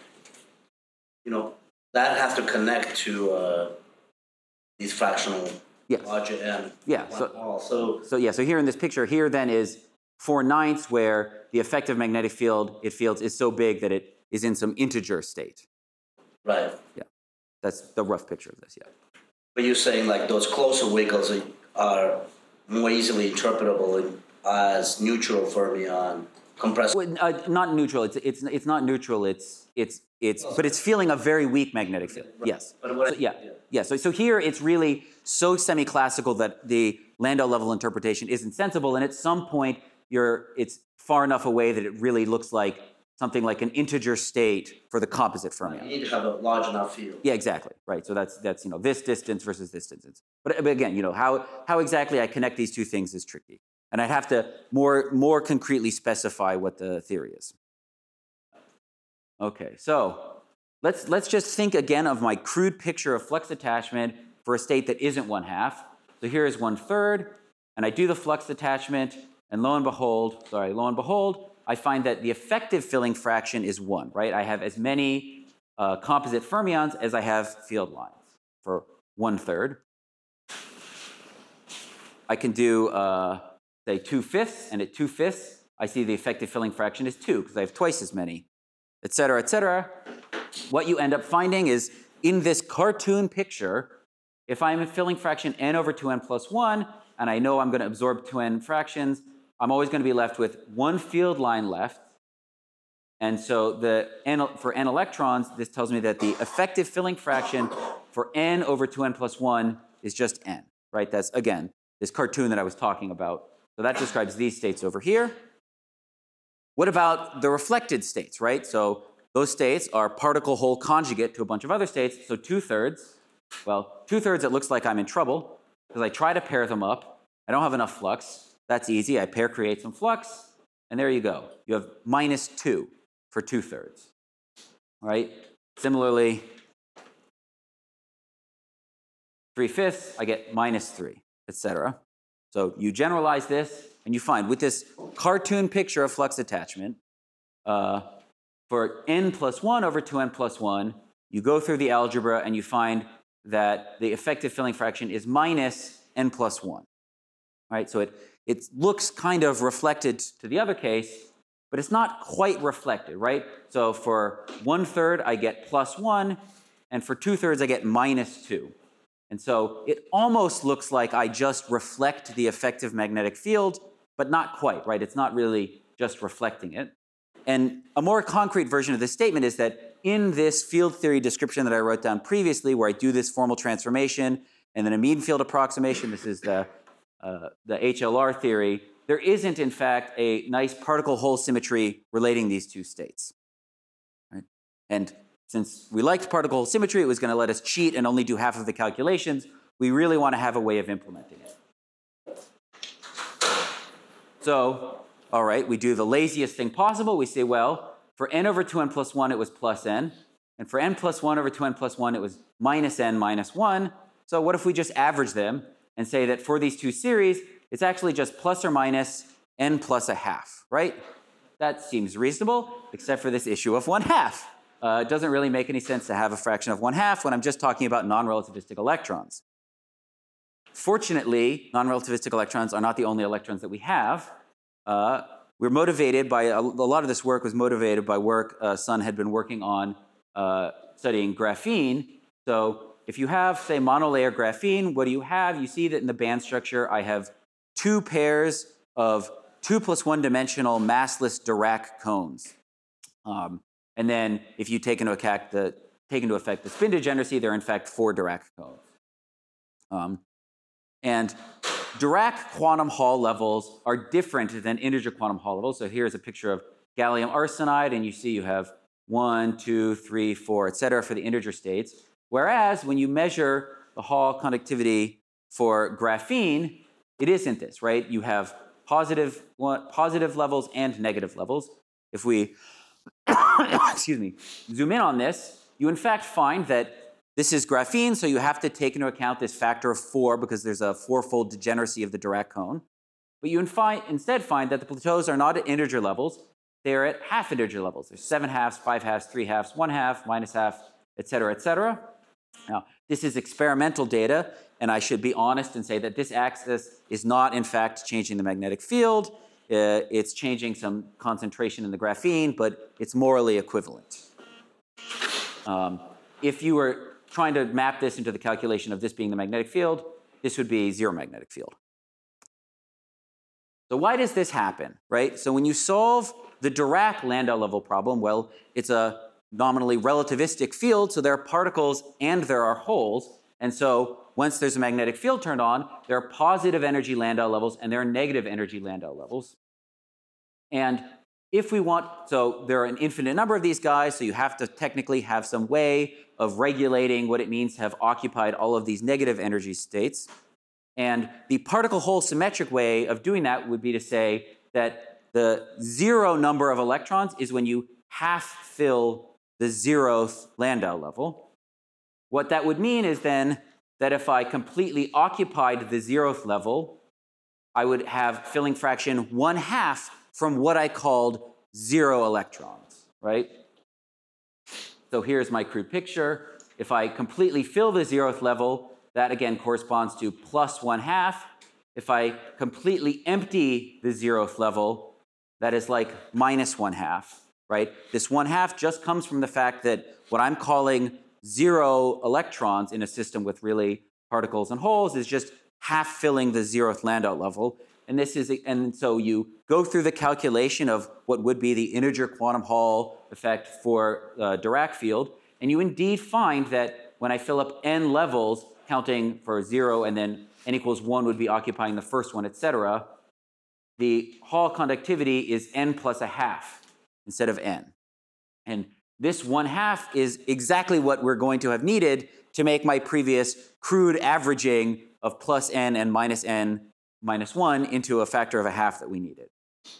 that has to connect to these fractional logic and So here in this picture, here then is 4/9 where the effective magnetic field is so big that it is in some integer state. Right. Yeah. That's the rough picture of this, yeah. But you're saying like those closer wiggles are more easily interpretable as neutral fermion compressed. Well, not neutral. It's not neutral. But it's feeling a very weak magnetic field. Right. Yes. But So here it's really so semi-classical that the Landau level interpretation isn't sensible, and at some point it's far enough away that it really looks like something like an integer state for the composite fermion. You need to have a large enough field. Yeah, exactly. Right. So that's this distance versus this distance. But again, how exactly I connect these two things is tricky, and I'd have to more concretely specify what the theory is. Okay, so let's just think again of my crude picture of flux attachment for a state that isn't 1/2. So here is 1/3, and I do the flux attachment, and lo and behold, I find that the effective filling fraction is 1, right? I have as many composite fermions as I have field lines for 1/3. I can do, say, 2/5, and at 2/5, I see the effective filling fraction is 2, because I have twice as many, et cetera, et cetera. What you end up finding is in this cartoon picture, if I'm a filling fraction n over 2n plus 1, and I know I'm going to absorb 2n fractions, I'm always going to be left with one field line left. And so for n electrons, this tells me that the effective filling fraction for n over 2n plus 1 is just n, right? That's, again, this cartoon that I was talking about. So that describes these states over here. What about the reflected states, right? So those states are particle hole conjugate to a bunch of other states. So 2/3, well, 2/3 it looks like I'm in trouble because I try to pair them up. I don't have enough flux. That's easy. I pair create some flux, and there you go. You have -2 for 2/3, right? Similarly, 3/5, I get -3, etc. So you generalize this, and you find with this cartoon picture of flux attachment, for n plus 1 over 2n plus 1, you go through the algebra and you find that the effective filling fraction is -n plus 1. Right? So it looks kind of reflected to the other case, but it's not quite reflected, right? So for 1/3, I get +1, and for 2/3, I get -2. And so it almost looks like I just reflect the effective magnetic field, but not quite, right? It's not really just reflecting it. And a more concrete version of this statement is that in this field theory description that I wrote down previously, where I do this formal transformation and then a mean field approximation, this is the HLR theory, there isn't, in fact, a nice particle hole symmetry relating these two states. Right? And since we liked particle hole symmetry, it was going to let us cheat and only do half of the calculations. We really want to have a way of implementing it. So, all right, we do the laziest thing possible. We say, well, for n over 2n plus 1, it was +n. And for n plus 1 over 2n plus 1, it was -n minus 1. So what if we just average them and say that for these two series, it's actually just plus or minus n plus a half, right? That seems reasonable, except for this issue of 1/2. It doesn't really make any sense to have a fraction of 1/2 when I'm just talking about non-relativistic electrons. Fortunately, non-relativistic electrons are not the only electrons that we have. We're motivated by, a lot of this work was motivated by work Sun had been working on studying graphene. So if you have, say, monolayer graphene, what do you have? You see that in the band structure, I have 2 pairs of 2 + 1 dimensional massless Dirac cones. And then if you take into effect the spin degeneracy, there are in fact 4 Dirac cones. And Dirac quantum Hall levels are different than integer quantum Hall levels. So here's a picture of gallium arsenide, and you see you have 1, 2, 3, 4, et cetera, for the integer states. Whereas when you measure the Hall conductivity for graphene, it isn't this, right? You have positive levels and negative levels. If we excuse me, zoom in on this, you in fact find that this is graphene, so you have to take into account this factor of 4 because there's a 4-fold degeneracy of the Dirac cone. But you instead find that the plateaus are not at integer levels, they're at half integer levels. There's 7/2, 5/2, 3/2, 1/2, -1/2, et cetera, et cetera. Now, this is experimental data, and I should be honest and say that this axis is not, in fact, changing the magnetic field. It's changing some concentration in the graphene, but it's morally equivalent. If you were trying to map this into the calculation of this being the magnetic field, this would be 0 magnetic field. So why does this happen, right? So when you solve the Dirac Landau level problem, well, it's a nominally relativistic field, so there are particles and there are holes. And so once there's a magnetic field turned on, there are positive energy Landau levels and there are negative energy Landau levels. And if we want, so there are an infinite number of these guys, so you have to technically have some way of regulating what it means to have occupied all of these negative energy states. And the particle-hole symmetric way of doing that would be to say that the 0 number of electrons is when you half fill the 0th Landau level. What that would mean is then that if I completely occupied the 0th level, I would have filling fraction 1/2 from what I called 0 electrons, right? So here's my crude picture. If I completely fill the 0th level, that again corresponds to plus 1/2. If I completely empty the 0th level, that is like minus 1/2, right? This 1/2 just comes from the fact that what I'm calling 0 electrons in a system with really particles and holes is just half filling the 0th Landau level. And so you go through the calculation of what would be the integer quantum Hall effect for Dirac field, and you indeed find that when I fill up n levels, counting for 0 and then n = 1 would be occupying the first one, et cetera, the Hall conductivity is n plus a half instead of n. And this 1/2 is exactly what we're going to have needed to make my previous crude averaging of plus n and minus n minus 1 into a factor of a half that we needed.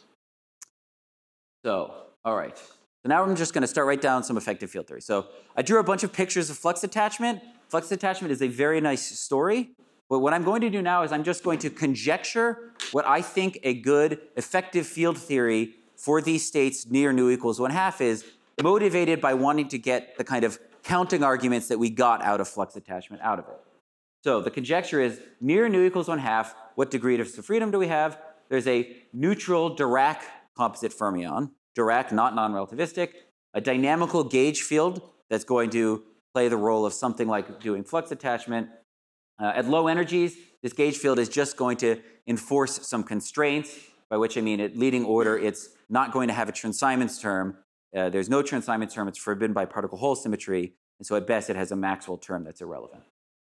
So, all right. So now I'm just going to start right down some effective field theory. So I drew a bunch of pictures of flux attachment. Flux attachment is a very nice story. But what I'm going to do now is I'm just going to conjecture what I think a good effective field theory for these states near nu = 1/2 is, motivated by wanting to get the kind of counting arguments that we got out of flux attachment out of it. So the conjecture is near nu = 1/2, what degree of freedom do we have? There's a neutral Dirac composite fermion, Dirac not non-relativistic, a dynamical gauge field that's going to play the role of something like doing flux attachment. At low energies, this gauge field is just going to enforce some constraints, by which I mean at leading order, it's not going to have a Chern-Simons term. There's no Chern-Simons term, it's forbidden by particle-hole symmetry, and so at best it has a Maxwell term that's irrelevant.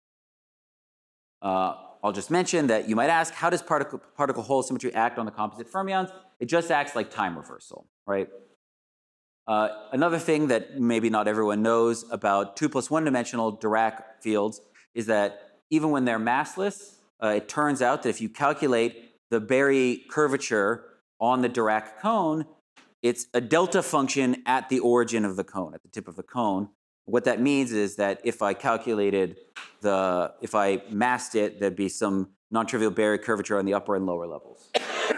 I'll just mention that you might ask, how does particle-hole symmetry act on the composite fermions? It just acts like time reversal, right? Another thing that maybe not everyone knows about 2 + 1 dimensional Dirac fields is that even when they're massless, it turns out that if you calculate the Berry curvature on the Dirac cone, it's a delta function at the origin of the cone, at the tip of the cone. What that means is that if I calculated if I massed it, there'd be some non-trivial Berry curvature on the upper and lower levels.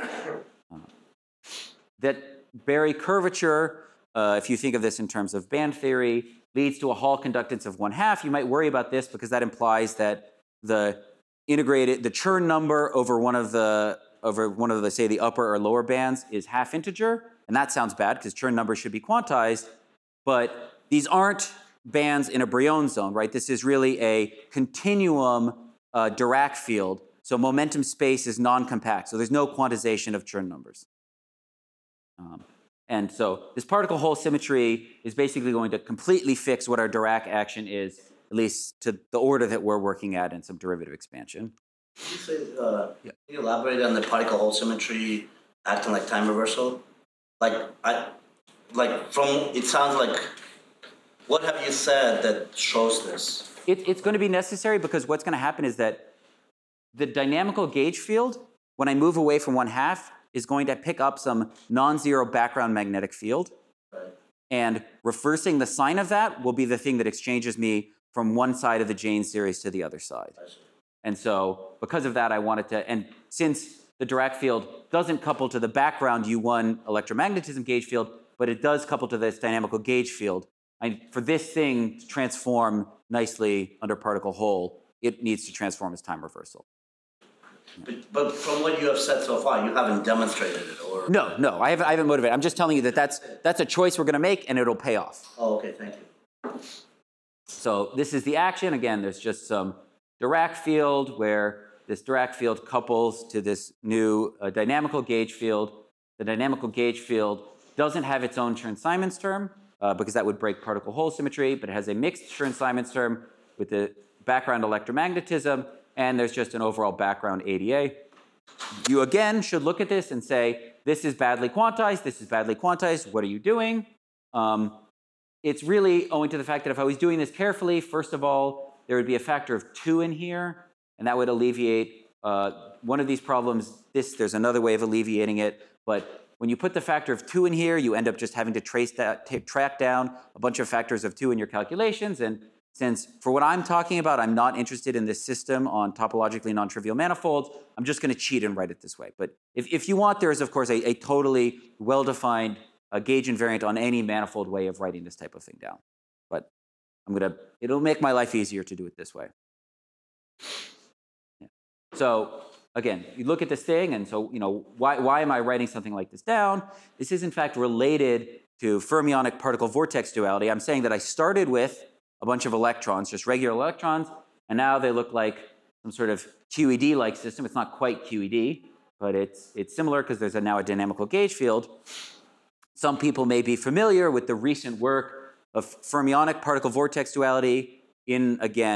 That Berry curvature, if you think of this in terms of band theory, leads to a Hall conductance of 1/2. You might worry about this because that implies that the Chern number over one of the say the upper or lower bands is half integer, and that sounds bad because Chern numbers should be quantized, but these aren't bands in a Brion zone, right? This is really a continuum Dirac field, so momentum space is non-compact, so there's no quantization of Chern numbers. And so this particle hole symmetry is basically going to completely fix what our Dirac action is, at least to the order that we're working at in some derivative expansion. Can you say, can you elaborate on the particle hole symmetry acting like time reversal? It sounds like, what have you said that shows this? It's going to be necessary because what's going to happen is that the dynamical gauge field, when I move away from 1/2, is going to pick up some non-zero background magnetic field. Right. And reversing the sign of that will be the thing that exchanges me from one side of the Jane series to the other side. And so because of that, I wanted to, and since the Dirac field doesn't couple to the background U1 electromagnetism gauge field, but it does couple to this dynamical gauge field, for this thing to transform nicely under particle hole, it needs to transform as time reversal. But from what you have said so far, you haven't demonstrated it, or? No, I haven't motivated. I'm just telling you that that's a choice we're going to make, and it'll pay off. Oh, okay, thank you. So this is the action. Again, there's just some Dirac field where this Dirac field couples to this new dynamical gauge field. The dynamical gauge field doesn't have its own Chern-Simons term because that would break particle hole symmetry, but it has a mixed Chern-Simons term with the background electromagnetism, and there's just an overall background ADA. You again should look at this and say, this is badly quantized, this is badly quantized, what are you doing? It's really owing to the fact that if I was doing this carefully, first of all, there would be a factor of 2 in here, and that would alleviate one of these problems. There's another way of alleviating it, but when you put the factor of 2 in here, you end up just having to track down a bunch of factors of 2 in your calculations, and since for what I'm talking about, I'm not interested in this system on topologically non-trivial manifolds, I'm just going to cheat and write it this way. But if you want, there is, of course, a totally well-defined gauge invariant on any manifold way of writing this type of thing down. But it'll make my life easier to do it this way. Yeah. So again, you look at this thing, and so why am I writing something like this down? This is in fact related to fermionic particle vortex duality. I'm saying that I started with a bunch of electrons, just regular electrons, and now they look like some sort of QED-like system. It's not quite QED, but it's similar because there's now a dynamical gauge field. Some people may be familiar with the recent work of fermionic particle vortex duality in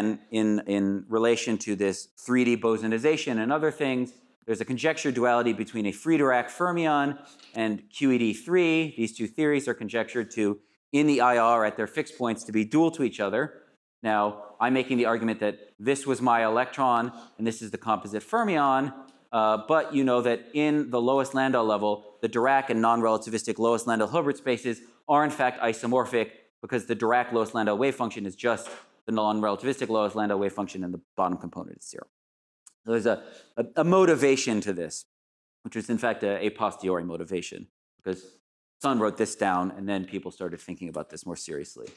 relation to this 3D bosonization and other things. There's a conjecture duality between a free Dirac fermion and QED3. These two theories are conjectured to, in the IR at their fixed points, to be dual to each other. Now, I'm making the argument that this was my electron and this is the composite fermion, but you know that in the lowest Landau level, the Dirac and non-relativistic lowest Landau Hilbert spaces are in fact isomorphic because the Dirac lowest Landau wave function is just the non-relativistic lowest Landau wave function and the bottom component is 0. So there's a motivation to this, which is in fact a posteriori motivation, because Sun wrote this down and then people started thinking about this more seriously.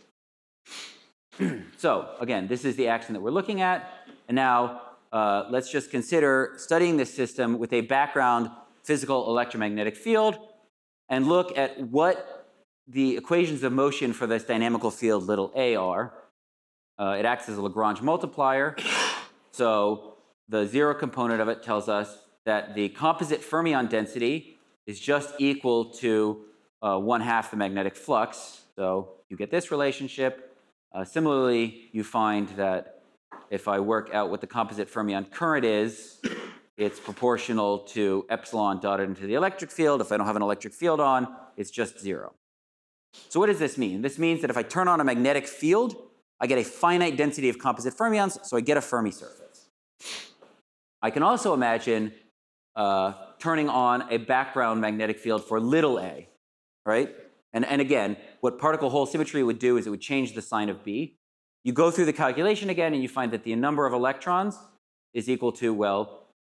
So again, this is the action that we're looking at, and now let's just consider studying this system with a background physical electromagnetic field and look at what the equations of motion for this dynamical field little a are. It acts as a Lagrange multiplier. So the 0 component of it tells us that the composite fermion density is just equal to 1/2 the magnetic flux. So you get this relationship. Similarly, you find that if I work out what the composite fermion current is, it's proportional to epsilon dotted into the electric field. If I don't have an electric field on, it's just 0. So what does this mean? This means that if I turn on a magnetic field, I get a finite density of composite fermions, so I get a Fermi surface. I can also imagine turning on a background magnetic field for little a, right? And again, what particle hole symmetry would do is it would change the sign of B. You go through the calculation again, and you find that the number of electrons is equal to, well,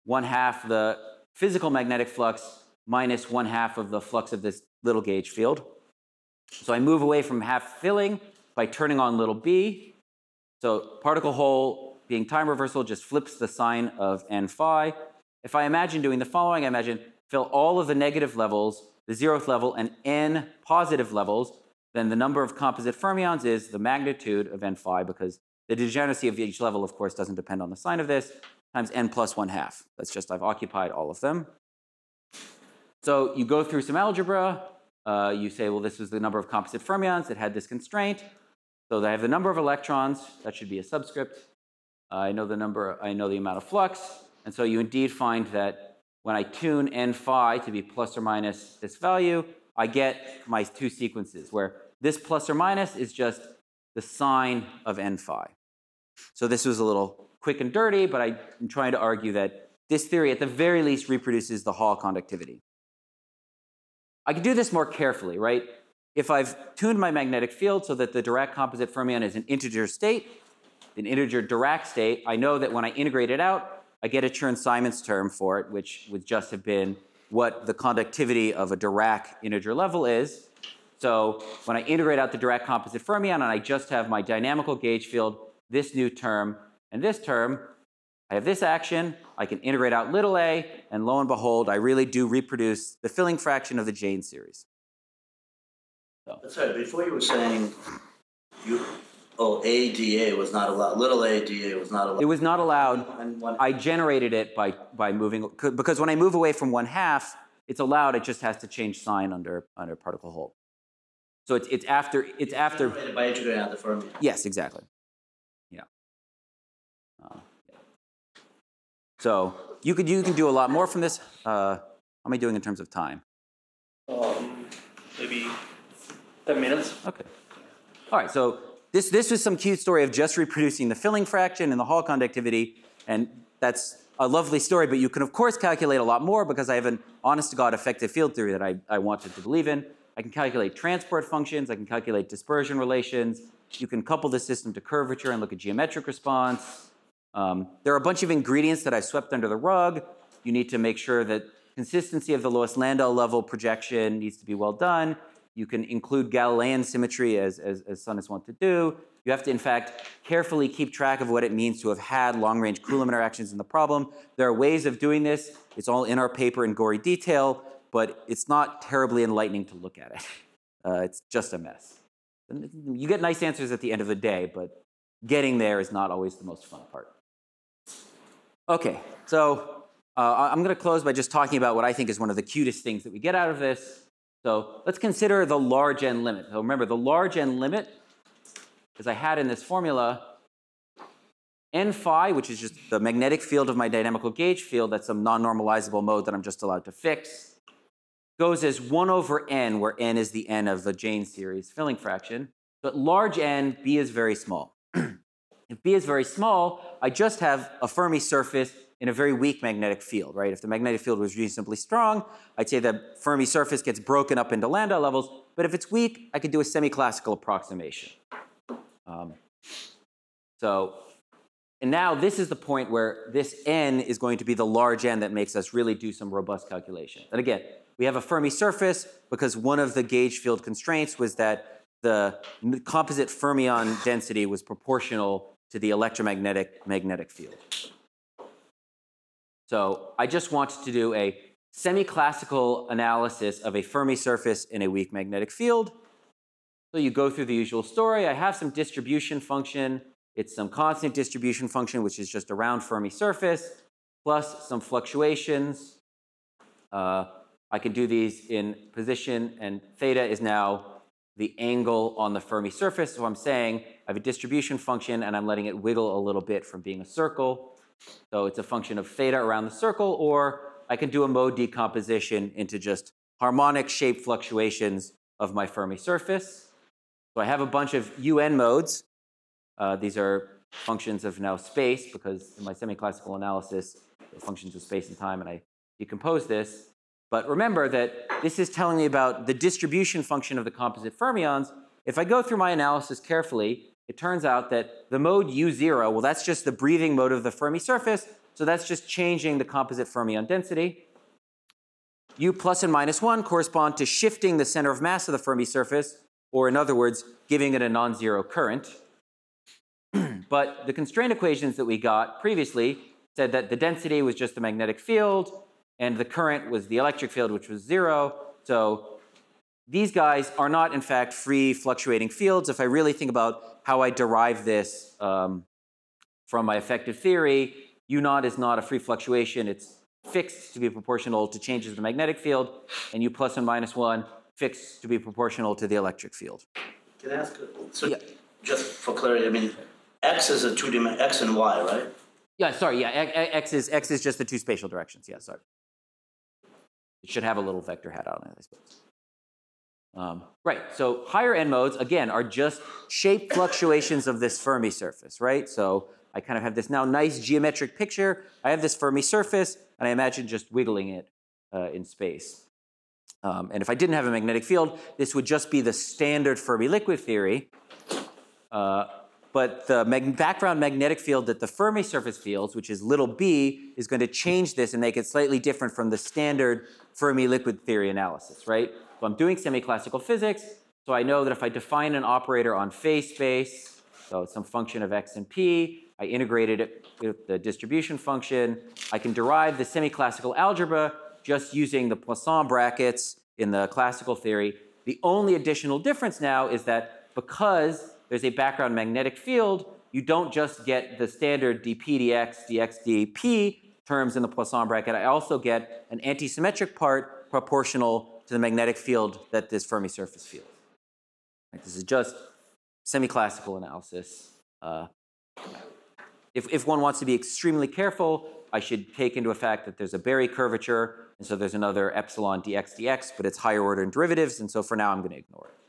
1/2 the physical magnetic flux minus 1/2 of the flux of this little gauge field. So I move away from half filling by turning on little b. So particle hole being time reversal just flips the sign of n phi. If I imagine doing the following, I imagine fill all of the negative levels, the 0th level, and n positive levels, then the number of composite fermions is the magnitude of n phi, because the degeneracy of each level, of course, doesn't depend on the sign of this, times n plus 1/2. That's just, I've occupied all of them. So you go through some algebra. You say, well, this was the number of composite fermions. It had this constraint. So I have the number of electrons. That should be a subscript. I know the number, I know the amount of flux. And so you indeed find that when I tune n phi to be plus or minus this value, I get my two sequences where this plus or minus is just the sign of n phi. So this was a little quick and dirty, but I'm trying to argue that this theory at the very least reproduces the Hall conductivity. I can do this more carefully, right? If I've tuned my magnetic field so that the Dirac composite fermion is an integer state, an integer Dirac state, I know that when I integrate it out, I get a Chern-Simons term for it, which would just have been what the conductivity of a Dirac integer level is. So when I integrate out the Dirac composite fermion and I just have my dynamical gauge field, this new term and this term, I have this action, I can integrate out little a, and lo and behold, I really do reproduce the filling fraction of the Jane series. So. Sorry, before you were saying ADA was not allowed, little ADA was not allowed. It was not allowed. I generated it by moving, because when I move away from 1/2, it's allowed, it just has to change sign under particle hole. So it's after. Generated by integrating out the fermion. Yes, exactly. Yeah. So you can do a lot more from this. How am I doing in terms of time? Maybe 10 minutes. Okay. All right. So this was some cute story of just reproducing the filling fraction and the Hall conductivity, and that's a lovely story. But you can of course calculate a lot more because I have an honest-to-God effective field theory that I wanted to believe in. I can calculate transport functions. I can calculate dispersion relations. You can couple the system to curvature and look at geometric response. There are a bunch of ingredients that I've swept under the rug. You need to make sure that consistency of the Loess-Landau level projection needs to be well done. You can include Galilean symmetry as sunists want to do. You have to, in fact, carefully keep track of what it means to have had long-range Coulomb interactions in the problem. There are ways of doing this. It's all in our paper in gory detail, but it's not terribly enlightening to look at it. It's just a mess. You get nice answers at the end of the day, but getting there is not always the most fun part. Okay, so I'm going to close by just talking about what I think is one of the cutest things that we get out of this. So let's consider the large n limit. So remember, the large n limit, as I had in this formula, n phi, which is just the magnetic field of my dynamical gauge field, that's some non-normalizable mode that I'm just allowed to fix, goes as 1 over n, where n is the n of the Jane series filling fraction. But large n, b is very small. If b is very small, I just have a Fermi surface in a very weak magnetic field, right? If the magnetic field was reasonably strong, I'd say the Fermi surface gets broken up into Landau levels. But if it's weak, I could do a semi-classical approximation. And now this is the point where this n is going to be the large n that makes us really do some robust calculations. And again, we have a Fermi surface because one of the gauge field constraints was that the composite fermion density was proportional to the electromagnetic magnetic field. So I just wanted to do a semi-classical analysis of a Fermi surface in a weak magnetic field. So you go through the usual story. I have some distribution function. It's some constant distribution function, which is just a round Fermi surface, plus some fluctuations. I can do these in position, and theta is now the angle on the Fermi surface. So I'm saying I have a distribution function, and I'm letting it wiggle a little bit from being a circle. So it's a function of theta around the circle, or I can do a mode decomposition into just harmonic shape fluctuations of my Fermi surface. So I have a bunch of UN modes. These are functions of now space, because in my semi-classical analysis, the functions of space and time, and I decompose this. But remember that this is telling me about the distribution function of the composite fermions. If I go through my analysis carefully, it turns out that the mode U0, well, that's just the breathing mode of the Fermi surface. So that's just changing the composite fermion density. U plus and minus 1 correspond to shifting the center of mass of the Fermi surface, or in other words, giving it a non-zero current. But the constraint equations that we got previously said that the density was just the magnetic field, and the current was the electric field, which was 0. So these guys are not, in fact, free fluctuating fields. If I really think about how I derive this from my effective theory, U naught is not a free fluctuation. It's fixed to be proportional to changes in the magnetic field, and U plus and minus 1 fixed to be proportional to the electric field. Can I ask, so yeah. Just for clarity, I mean, X is a two-dimensional, X and Y, right? Yeah, sorry, yeah, X is just the two spatial directions, yeah, sorry. It should have a little vector hat on it, I suppose. Right, so higher N modes, again, are just shape fluctuations of this Fermi surface, right? So I kind of have this now nice geometric picture. I have this Fermi surface, and I imagine just wiggling it in space. And if I didn't have a magnetic field, this would just be the standard Fermi liquid theory. But the background magnetic field that the Fermi surface feels, which is little b, is going to change this and make it slightly different from the standard Fermi liquid theory analysis, right? So I'm doing semi-classical physics, so I know that if I define an operator on phase space, so it's some function of x and p, I integrated it with the distribution function, I can derive the semi-classical algebra just using the Poisson brackets in the classical theory. The only additional difference now is that because there's a background magnetic field, you don't just get the standard dp dx, dx dp terms in the Poisson bracket. I also get an antisymmetric part proportional to the magnetic field that this Fermi surface feels. Right, this is just semi-classical analysis. If one wants to be extremely careful, I should take into effect that there's a Berry curvature, and so there's another epsilon dx dx, but it's higher order in derivatives, and so for now I'm going to ignore it.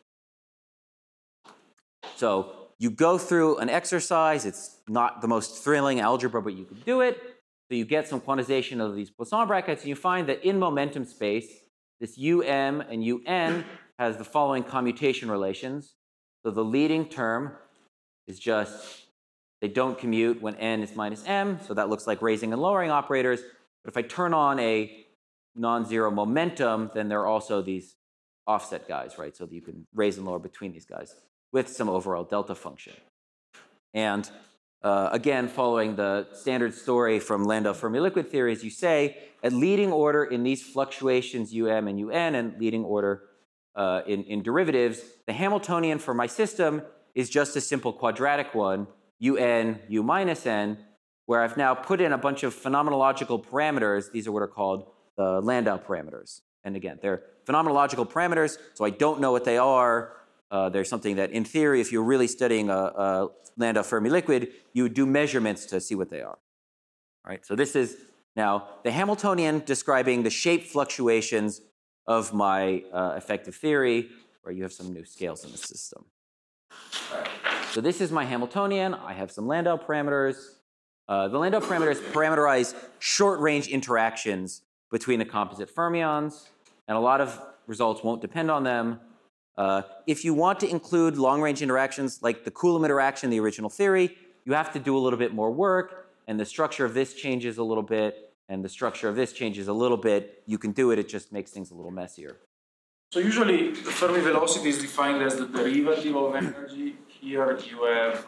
So you go through an exercise. It's not the most thrilling algebra, but you can do it. So you get some quantization of these Poisson brackets, and you find that in momentum space, this um and un has the following commutation relations. So the leading term is just, they don't commute when n is minus m, so that looks like raising and lowering operators. But if I turn on a non-zero momentum, then there are also these offset guys, right? So that you can raise and lower between these guys with some overall delta function. And again, following the standard story from Landau Fermi liquid theories, you say at leading order in these fluctuations um and un, and leading order in derivatives, the Hamiltonian for my system is just a simple quadratic one, un, u minus n, where I've now put in a bunch of phenomenological parameters. These are what are called the Landau parameters. And again, they're phenomenological parameters, so I don't know what they are. There's something that, in theory, if you're really studying a Landau Fermi liquid, you would do measurements to see what they are. All right, so this is now the Hamiltonian describing the shape fluctuations of my effective theory, where you have some new scales in the system. All right. So this is my Hamiltonian. I have some Landau parameters. The Landau parameters parameterize short-range interactions between the composite fermions, and a lot of results won't depend on them. If you want to include long-range interactions like the Coulomb interaction, the original theory, you have to do a little bit more work, and the structure of this changes a little bit, and the structure of this changes a little bit. You can do it, it just makes things a little messier. So usually the Fermi velocity is defined as the derivative of energy. Here you have,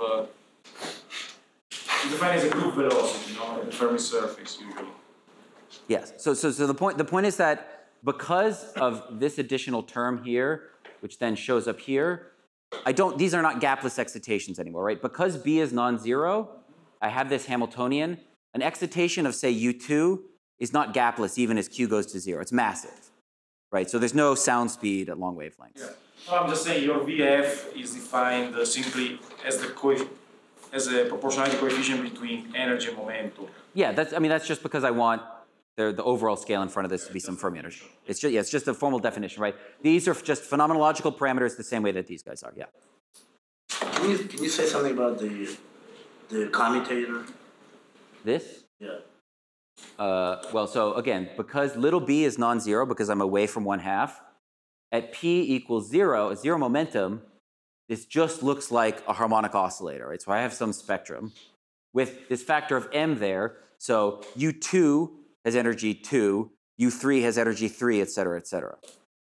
it's defined as a group velocity, at the Fermi surface usually. Yes, so the point is that because of this additional term here, which then shows up here, these are not gapless excitations anymore, right? Because B is non-zero, I have this Hamiltonian. An excitation of, say, U2 is not gapless even as Q goes to 0. It's massive, right? So there's no sound speed at long wavelengths. Yeah. No, I'm just saying your VF is defined simply as a proportionality coefficient between energy and momentum. Yeah, that's just because I want the overall scale in front of this to be some Fermi energy. It's just a formal definition, right? These are just phenomenological parameters the same way that these guys are, yeah. Can you say something about the commutator? This? Yeah. Well, so again, because little b is non-zero, because I'm away from 1/2, at p equals 0, a zero momentum, this just looks like a harmonic oscillator, right? So I have some spectrum with this factor of m there. So U2 has energy 2, U3 has energy 3, et cetera, et cetera.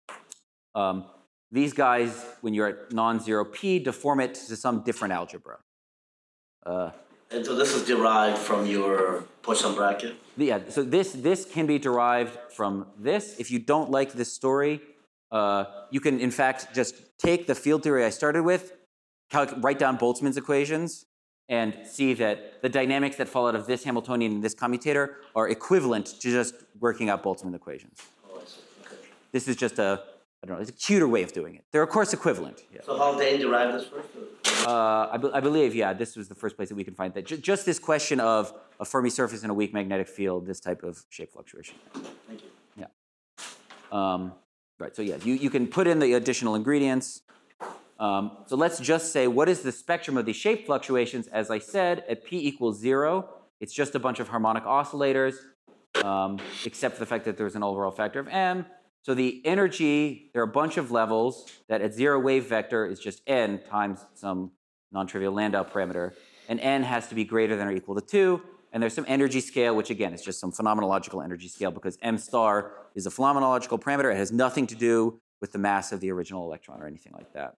These guys, when you're at non-zero P, deform it to some different algebra. And so this is derived from your Poisson bracket? Yeah, so this can be derived from this. If you don't like this story, you can, in fact, just take the field theory I started with, write down Boltzmann's equations, and see that the dynamics that fall out of this Hamiltonian and this commutator are equivalent to just working out Boltzmann equations. Oh, I see. Okay. This is just a, I don't know, it's a cuter way of doing it. They're, of course, equivalent. Yeah. So how they derive this first? I believe, yeah, this was the first place that we can find that. Just this question of a Fermi surface and a weak magnetic field, this type of shape fluctuation. Thank you. Yeah. Right, so yeah, you can put in the additional ingredients. So let's just say, what is the spectrum of these shape fluctuations? As I said, at p equals 0, it's just a bunch of harmonic oscillators, except for the fact that there's an overall factor of m. So the energy, there are a bunch of levels that at 0 wave vector is just n times some non-trivial Landau parameter. And n has to be greater than or equal to 2. And there's some energy scale, which again is just some phenomenological energy scale because m star is a phenomenological parameter. It has nothing to do with the mass of the original electron or anything like that.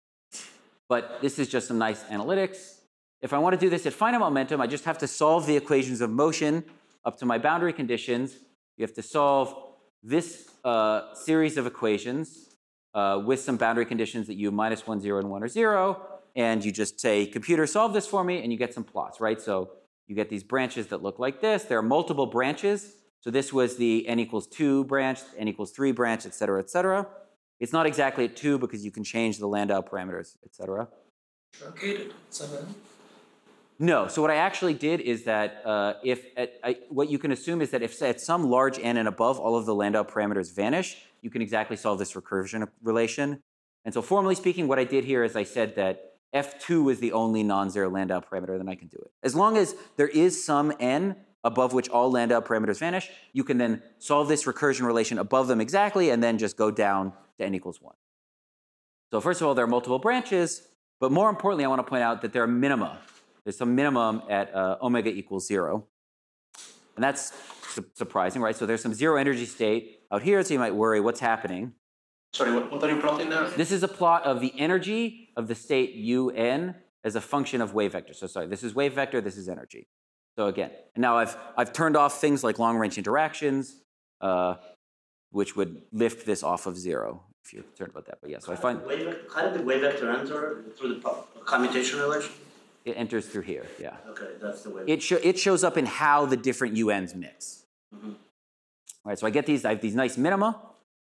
But this is just some nice analytics. If I want to do this at finite momentum, I just have to solve the equations of motion up to my boundary conditions. You have to solve this series of equations with some boundary conditions that u minus 1, 0, and 1 are 0. And you just say, computer, solve this for me, and you get some plots, right? So you get these branches that look like this. There are multiple branches. So this was the n equals 2 branch, n equals 3 branch, et cetera, et cetera. It's not exactly at 2 because you can change the Landau parameters, et cetera. Truncated somehow. No. So what I actually did is that what you can assume is that if at some large n and above all of the Landau parameters vanish, you can exactly solve this recursion relation. And so formally speaking, what I did here is I said that F2 is the only non-zero Landau parameter, then I can do it. As long as there is some n above which all Landau parameters vanish, you can then solve this recursion relation above them exactly and then just go down to n equals 1. So first of all, there are multiple branches, but more importantly, I want to point out that there are minima. There's some minimum at omega equals 0. And that's surprising, right? So there's some zero energy state out here, so you might worry, what's happening? Sorry, what are you plotting there? This is a plot of the energy of the state un as a function of wave vector. So sorry, this is wave vector, this is energy. So again, and now I've turned off things like long-range interactions, which would lift this off of 0, if you're concerned about that. But yeah, so I find... How did the wave vector enter? Through the commutation relation? It enters through here, yeah. Okay, that's the way. It shows up in how the different UNs mix. Mm-hmm. All right, so I have these nice minima,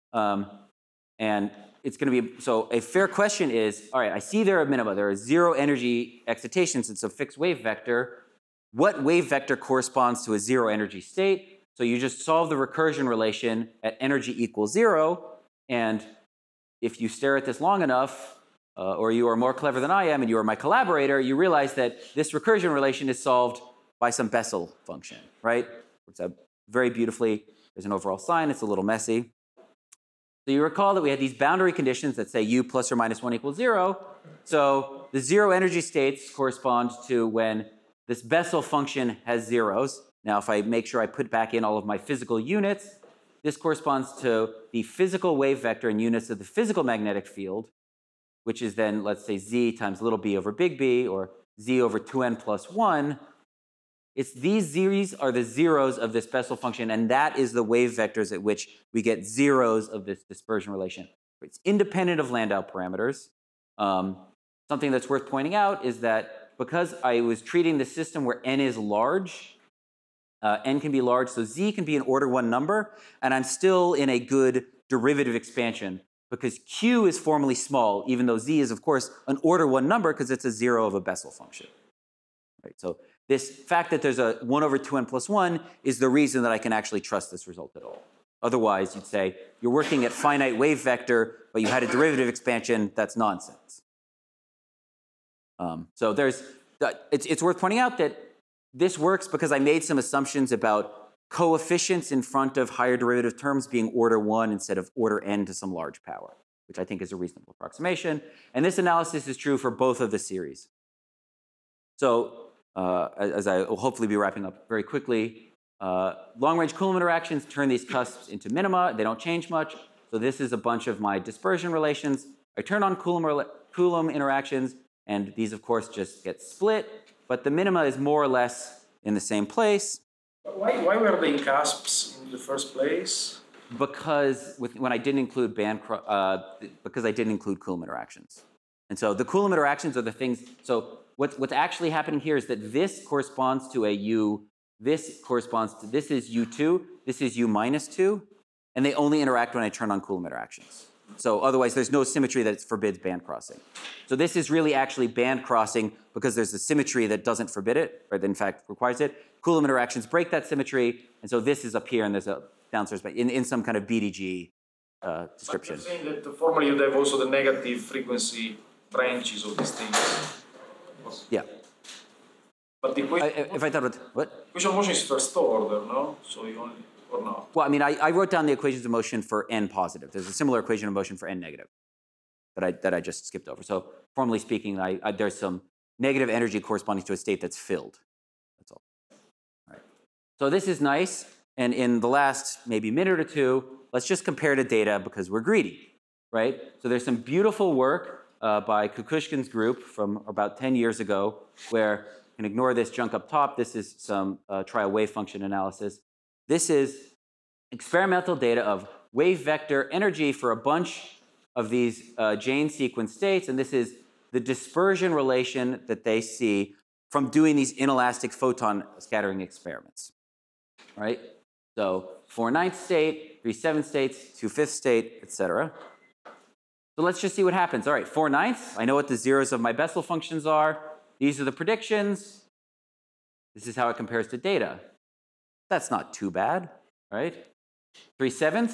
and it's going to be, so a fair question is, all right, I see there are minima. There are zero energy excitations. It's a fixed wave vector. What wave vector corresponds to a zero energy state? So you just solve the recursion relation at energy equals 0, and if you stare at this long enough, or you are more clever than I am and you are my collaborator, you realize that this recursion relation is solved by some Bessel function, right? Works out very beautifully. There's an overall sign. It's a little messy. So you recall that we had these boundary conditions that say u plus or minus 1 equals 0. So the zero energy states correspond to when this Bessel function has zeros. Now, if I make sure I put back in all of my physical units, this corresponds to the physical wave vector in units of the physical magnetic field, which is then, let's say, z times little b over big B, or z over 2n plus 1. These z's are the zeros of this Bessel function, and that is the wave vectors at which we get zeros of this dispersion relation. It's independent of Landau parameters. Something that's worth pointing out is that because I was treating the system where n is large, n can be large, so z can be an order 1 number, and I'm still in a good derivative expansion because q is formally small, even though z is, of course, an order 1 number because it's a 0 of a Bessel function. Right, so this fact that there's a 1 over 2n plus 1 is the reason that I can actually trust this result at all. Otherwise, you'd say, you're working at finite wave vector, but you had a derivative expansion. That's nonsense. So it's worth pointing out that this works because I made some assumptions about coefficients in front of higher derivative terms being order 1 instead of order n to some large power, which I think is a reasonable approximation. And this analysis is true for both of the series. So as I will hopefully be wrapping up very quickly, Long-range Coulomb interactions turn these cusps into minima. They don't change much. So this is a bunch of my dispersion relations. I turn on Coulomb interactions, and these, of course, just get split. But the minima is more or less in the same place. Why were they cusps in the first place? Because when I didn't include because I didn't include Coulomb interactions. And so the Coulomb interactions are the things. So what's actually happening here is that this corresponds to a U. This corresponds to, this is U2, this is U minus 2, and they only interact when I turn on Coulomb interactions. So otherwise, there's no symmetry that forbids band crossing. So this is really actually band crossing because there's a symmetry that doesn't forbid it, or that in fact requires it. Coulomb interactions break that symmetry, and so this is up here, and there's a downstairs in some kind of BDG description. But you're saying that formally you'd have also the negative frequency branches of these things. Yeah. But the equation, if I thought about what? equation of motion is first order, no? So you only, or not? Well, I mean, I wrote down the equations of motion for n positive. There's a similar equation of motion for n negative that I just skipped over. So formally speaking, there's some negative energy corresponding to a state that's filled. That's all. All right. So this is nice. And in the last maybe minute or two, let's just compare the data because we're greedy, right? So there's some beautiful work by Kukushkin's group from about 10 years ago where you can ignore this junk up top. This is some trial wave function analysis. This is experimental data of wave vector energy for a bunch of these Jane sequence states. And this is the dispersion relation that they see from doing these inelastic photon scattering experiments, right? So 4/9 state, 3/7 states, 2/5 state, etc. So let's just see what happens. All right, 4/9. I know what the zeros of my Bessel functions are. These are the predictions. This is how it compares to data. That's not too bad, right? 3/7,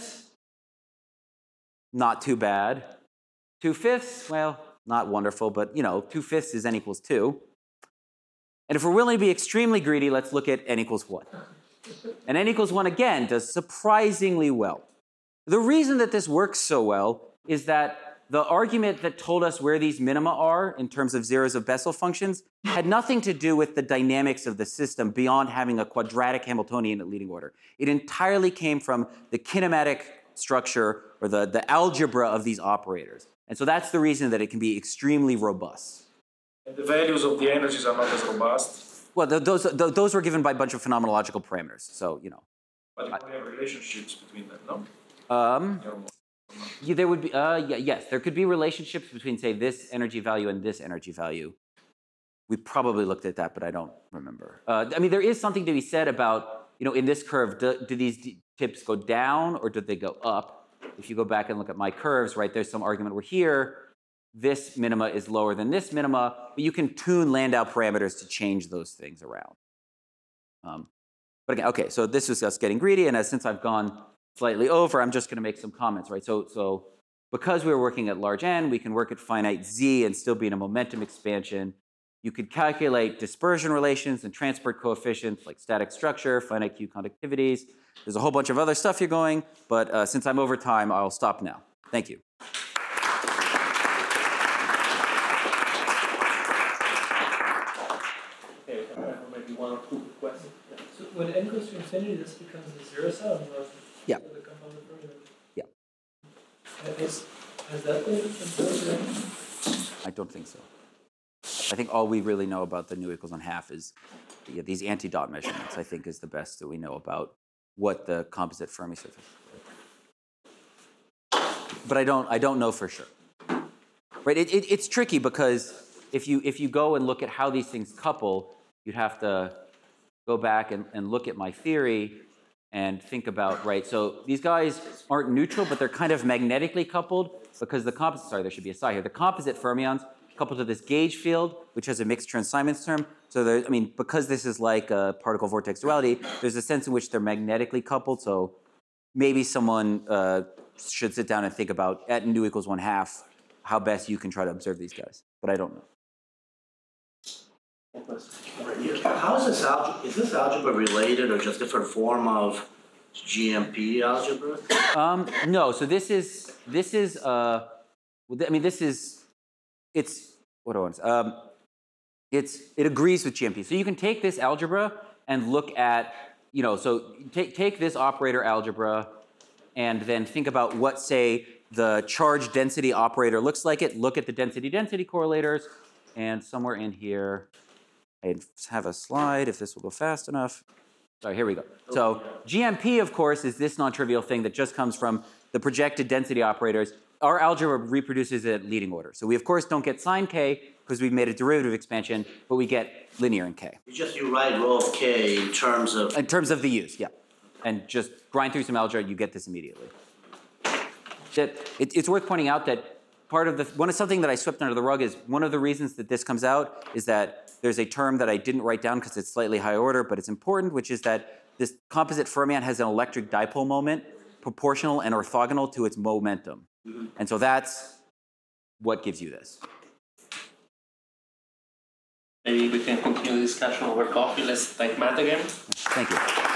not too bad. 2/5, well, not wonderful, but you know, 2/5 is n equals 2. And if we're willing to be extremely greedy, let's look at n equals 1. And n equals 1 again does surprisingly well. The reason that this works so well is that the argument that told us where these minima are in terms of zeros of Bessel functions had nothing to do with the dynamics of the system beyond having a quadratic Hamiltonian at leading order. It entirely came from the kinematic structure or the algebra of these operators. And so that's the reason that it can be extremely robust. And the values of the energies are not as robust. Well, those were given by a bunch of phenomenological parameters. So, you know. But you don't have relationships between them, no? Yeah, there would be, yes, there could be relationships between, say, this energy value and this energy value. We probably looked at that, but I don't remember. I mean, there is something to be said about, you know, in this curve, do these tips go down or do they go up? If you go back and look at my curves, right, there's some argument where here, this minima is lower than this minima, but you can tune Landau parameters to change those things around. But again, okay, so this is us getting greedy, and since I've gone slightly over, I'm just going to make some comments, right? So because we're working at large n, we can work at finite z and still be in a momentum expansion. You could calculate dispersion relations and transport coefficients like static structure, finite Q conductivities. There's a whole bunch of other stuff you're going, but since I'm over time, I'll stop now. Thank you. Okay, maybe one or two questions. So when n goes to infinity, this becomes the zero sum? Yeah. The component parameter. Yeah. Has that been observed already? I don't think so. I think all we really know about the nu equals on half is these anti-dot measurements, I think, is the best that we know about what the composite Fermi surface is. But I don't know for sure. Right? It's tricky because if you go and look at how these things couple, you'd have to go back and look at my theory and think about, right, so these guys aren't neutral, but they're kind of magnetically coupled because the composite, sorry, there should be a psi here. The composite fermions coupled to this gauge field, which has a mixture in Simon's term. So there, I mean, because this is like a particle vortex duality, there's a sense in which they're magnetically coupled. So maybe someone should sit down and think about at nu equals 1/2 how best you can try to observe these guys. But I don't know. How is this algebra? Is this algebra related or just different form of GMP algebra? No. So this is I mean, it's what do I want to say? It agrees with GMP. So you can take this algebra and look at so take this operator algebra and then think about what, say, the charge density operator looks like it. Look at the density-density correlators. And somewhere in here, I have a slide, if this will go fast enough. Sorry, here we go. So GMP, of course, is this non-trivial thing that just comes from the projected density operators. Our algebra reproduces it leading order. So we, of course, don't get sine k because we've made a derivative expansion, but we get linear in k. You write rho of k in terms of... In terms of the use, yeah. And just grind through some algebra, you get this immediately. It's worth pointing out that something that I swept under the rug is one of the reasons that this comes out is that there's a term that I didn't write down because it's slightly high order, but it's important, which is that this composite fermion has an electric dipole moment proportional and orthogonal to its momentum. And so that's what gives you this. Maybe we can continue the discussion over coffee. Let's thank Matt again. Thank you.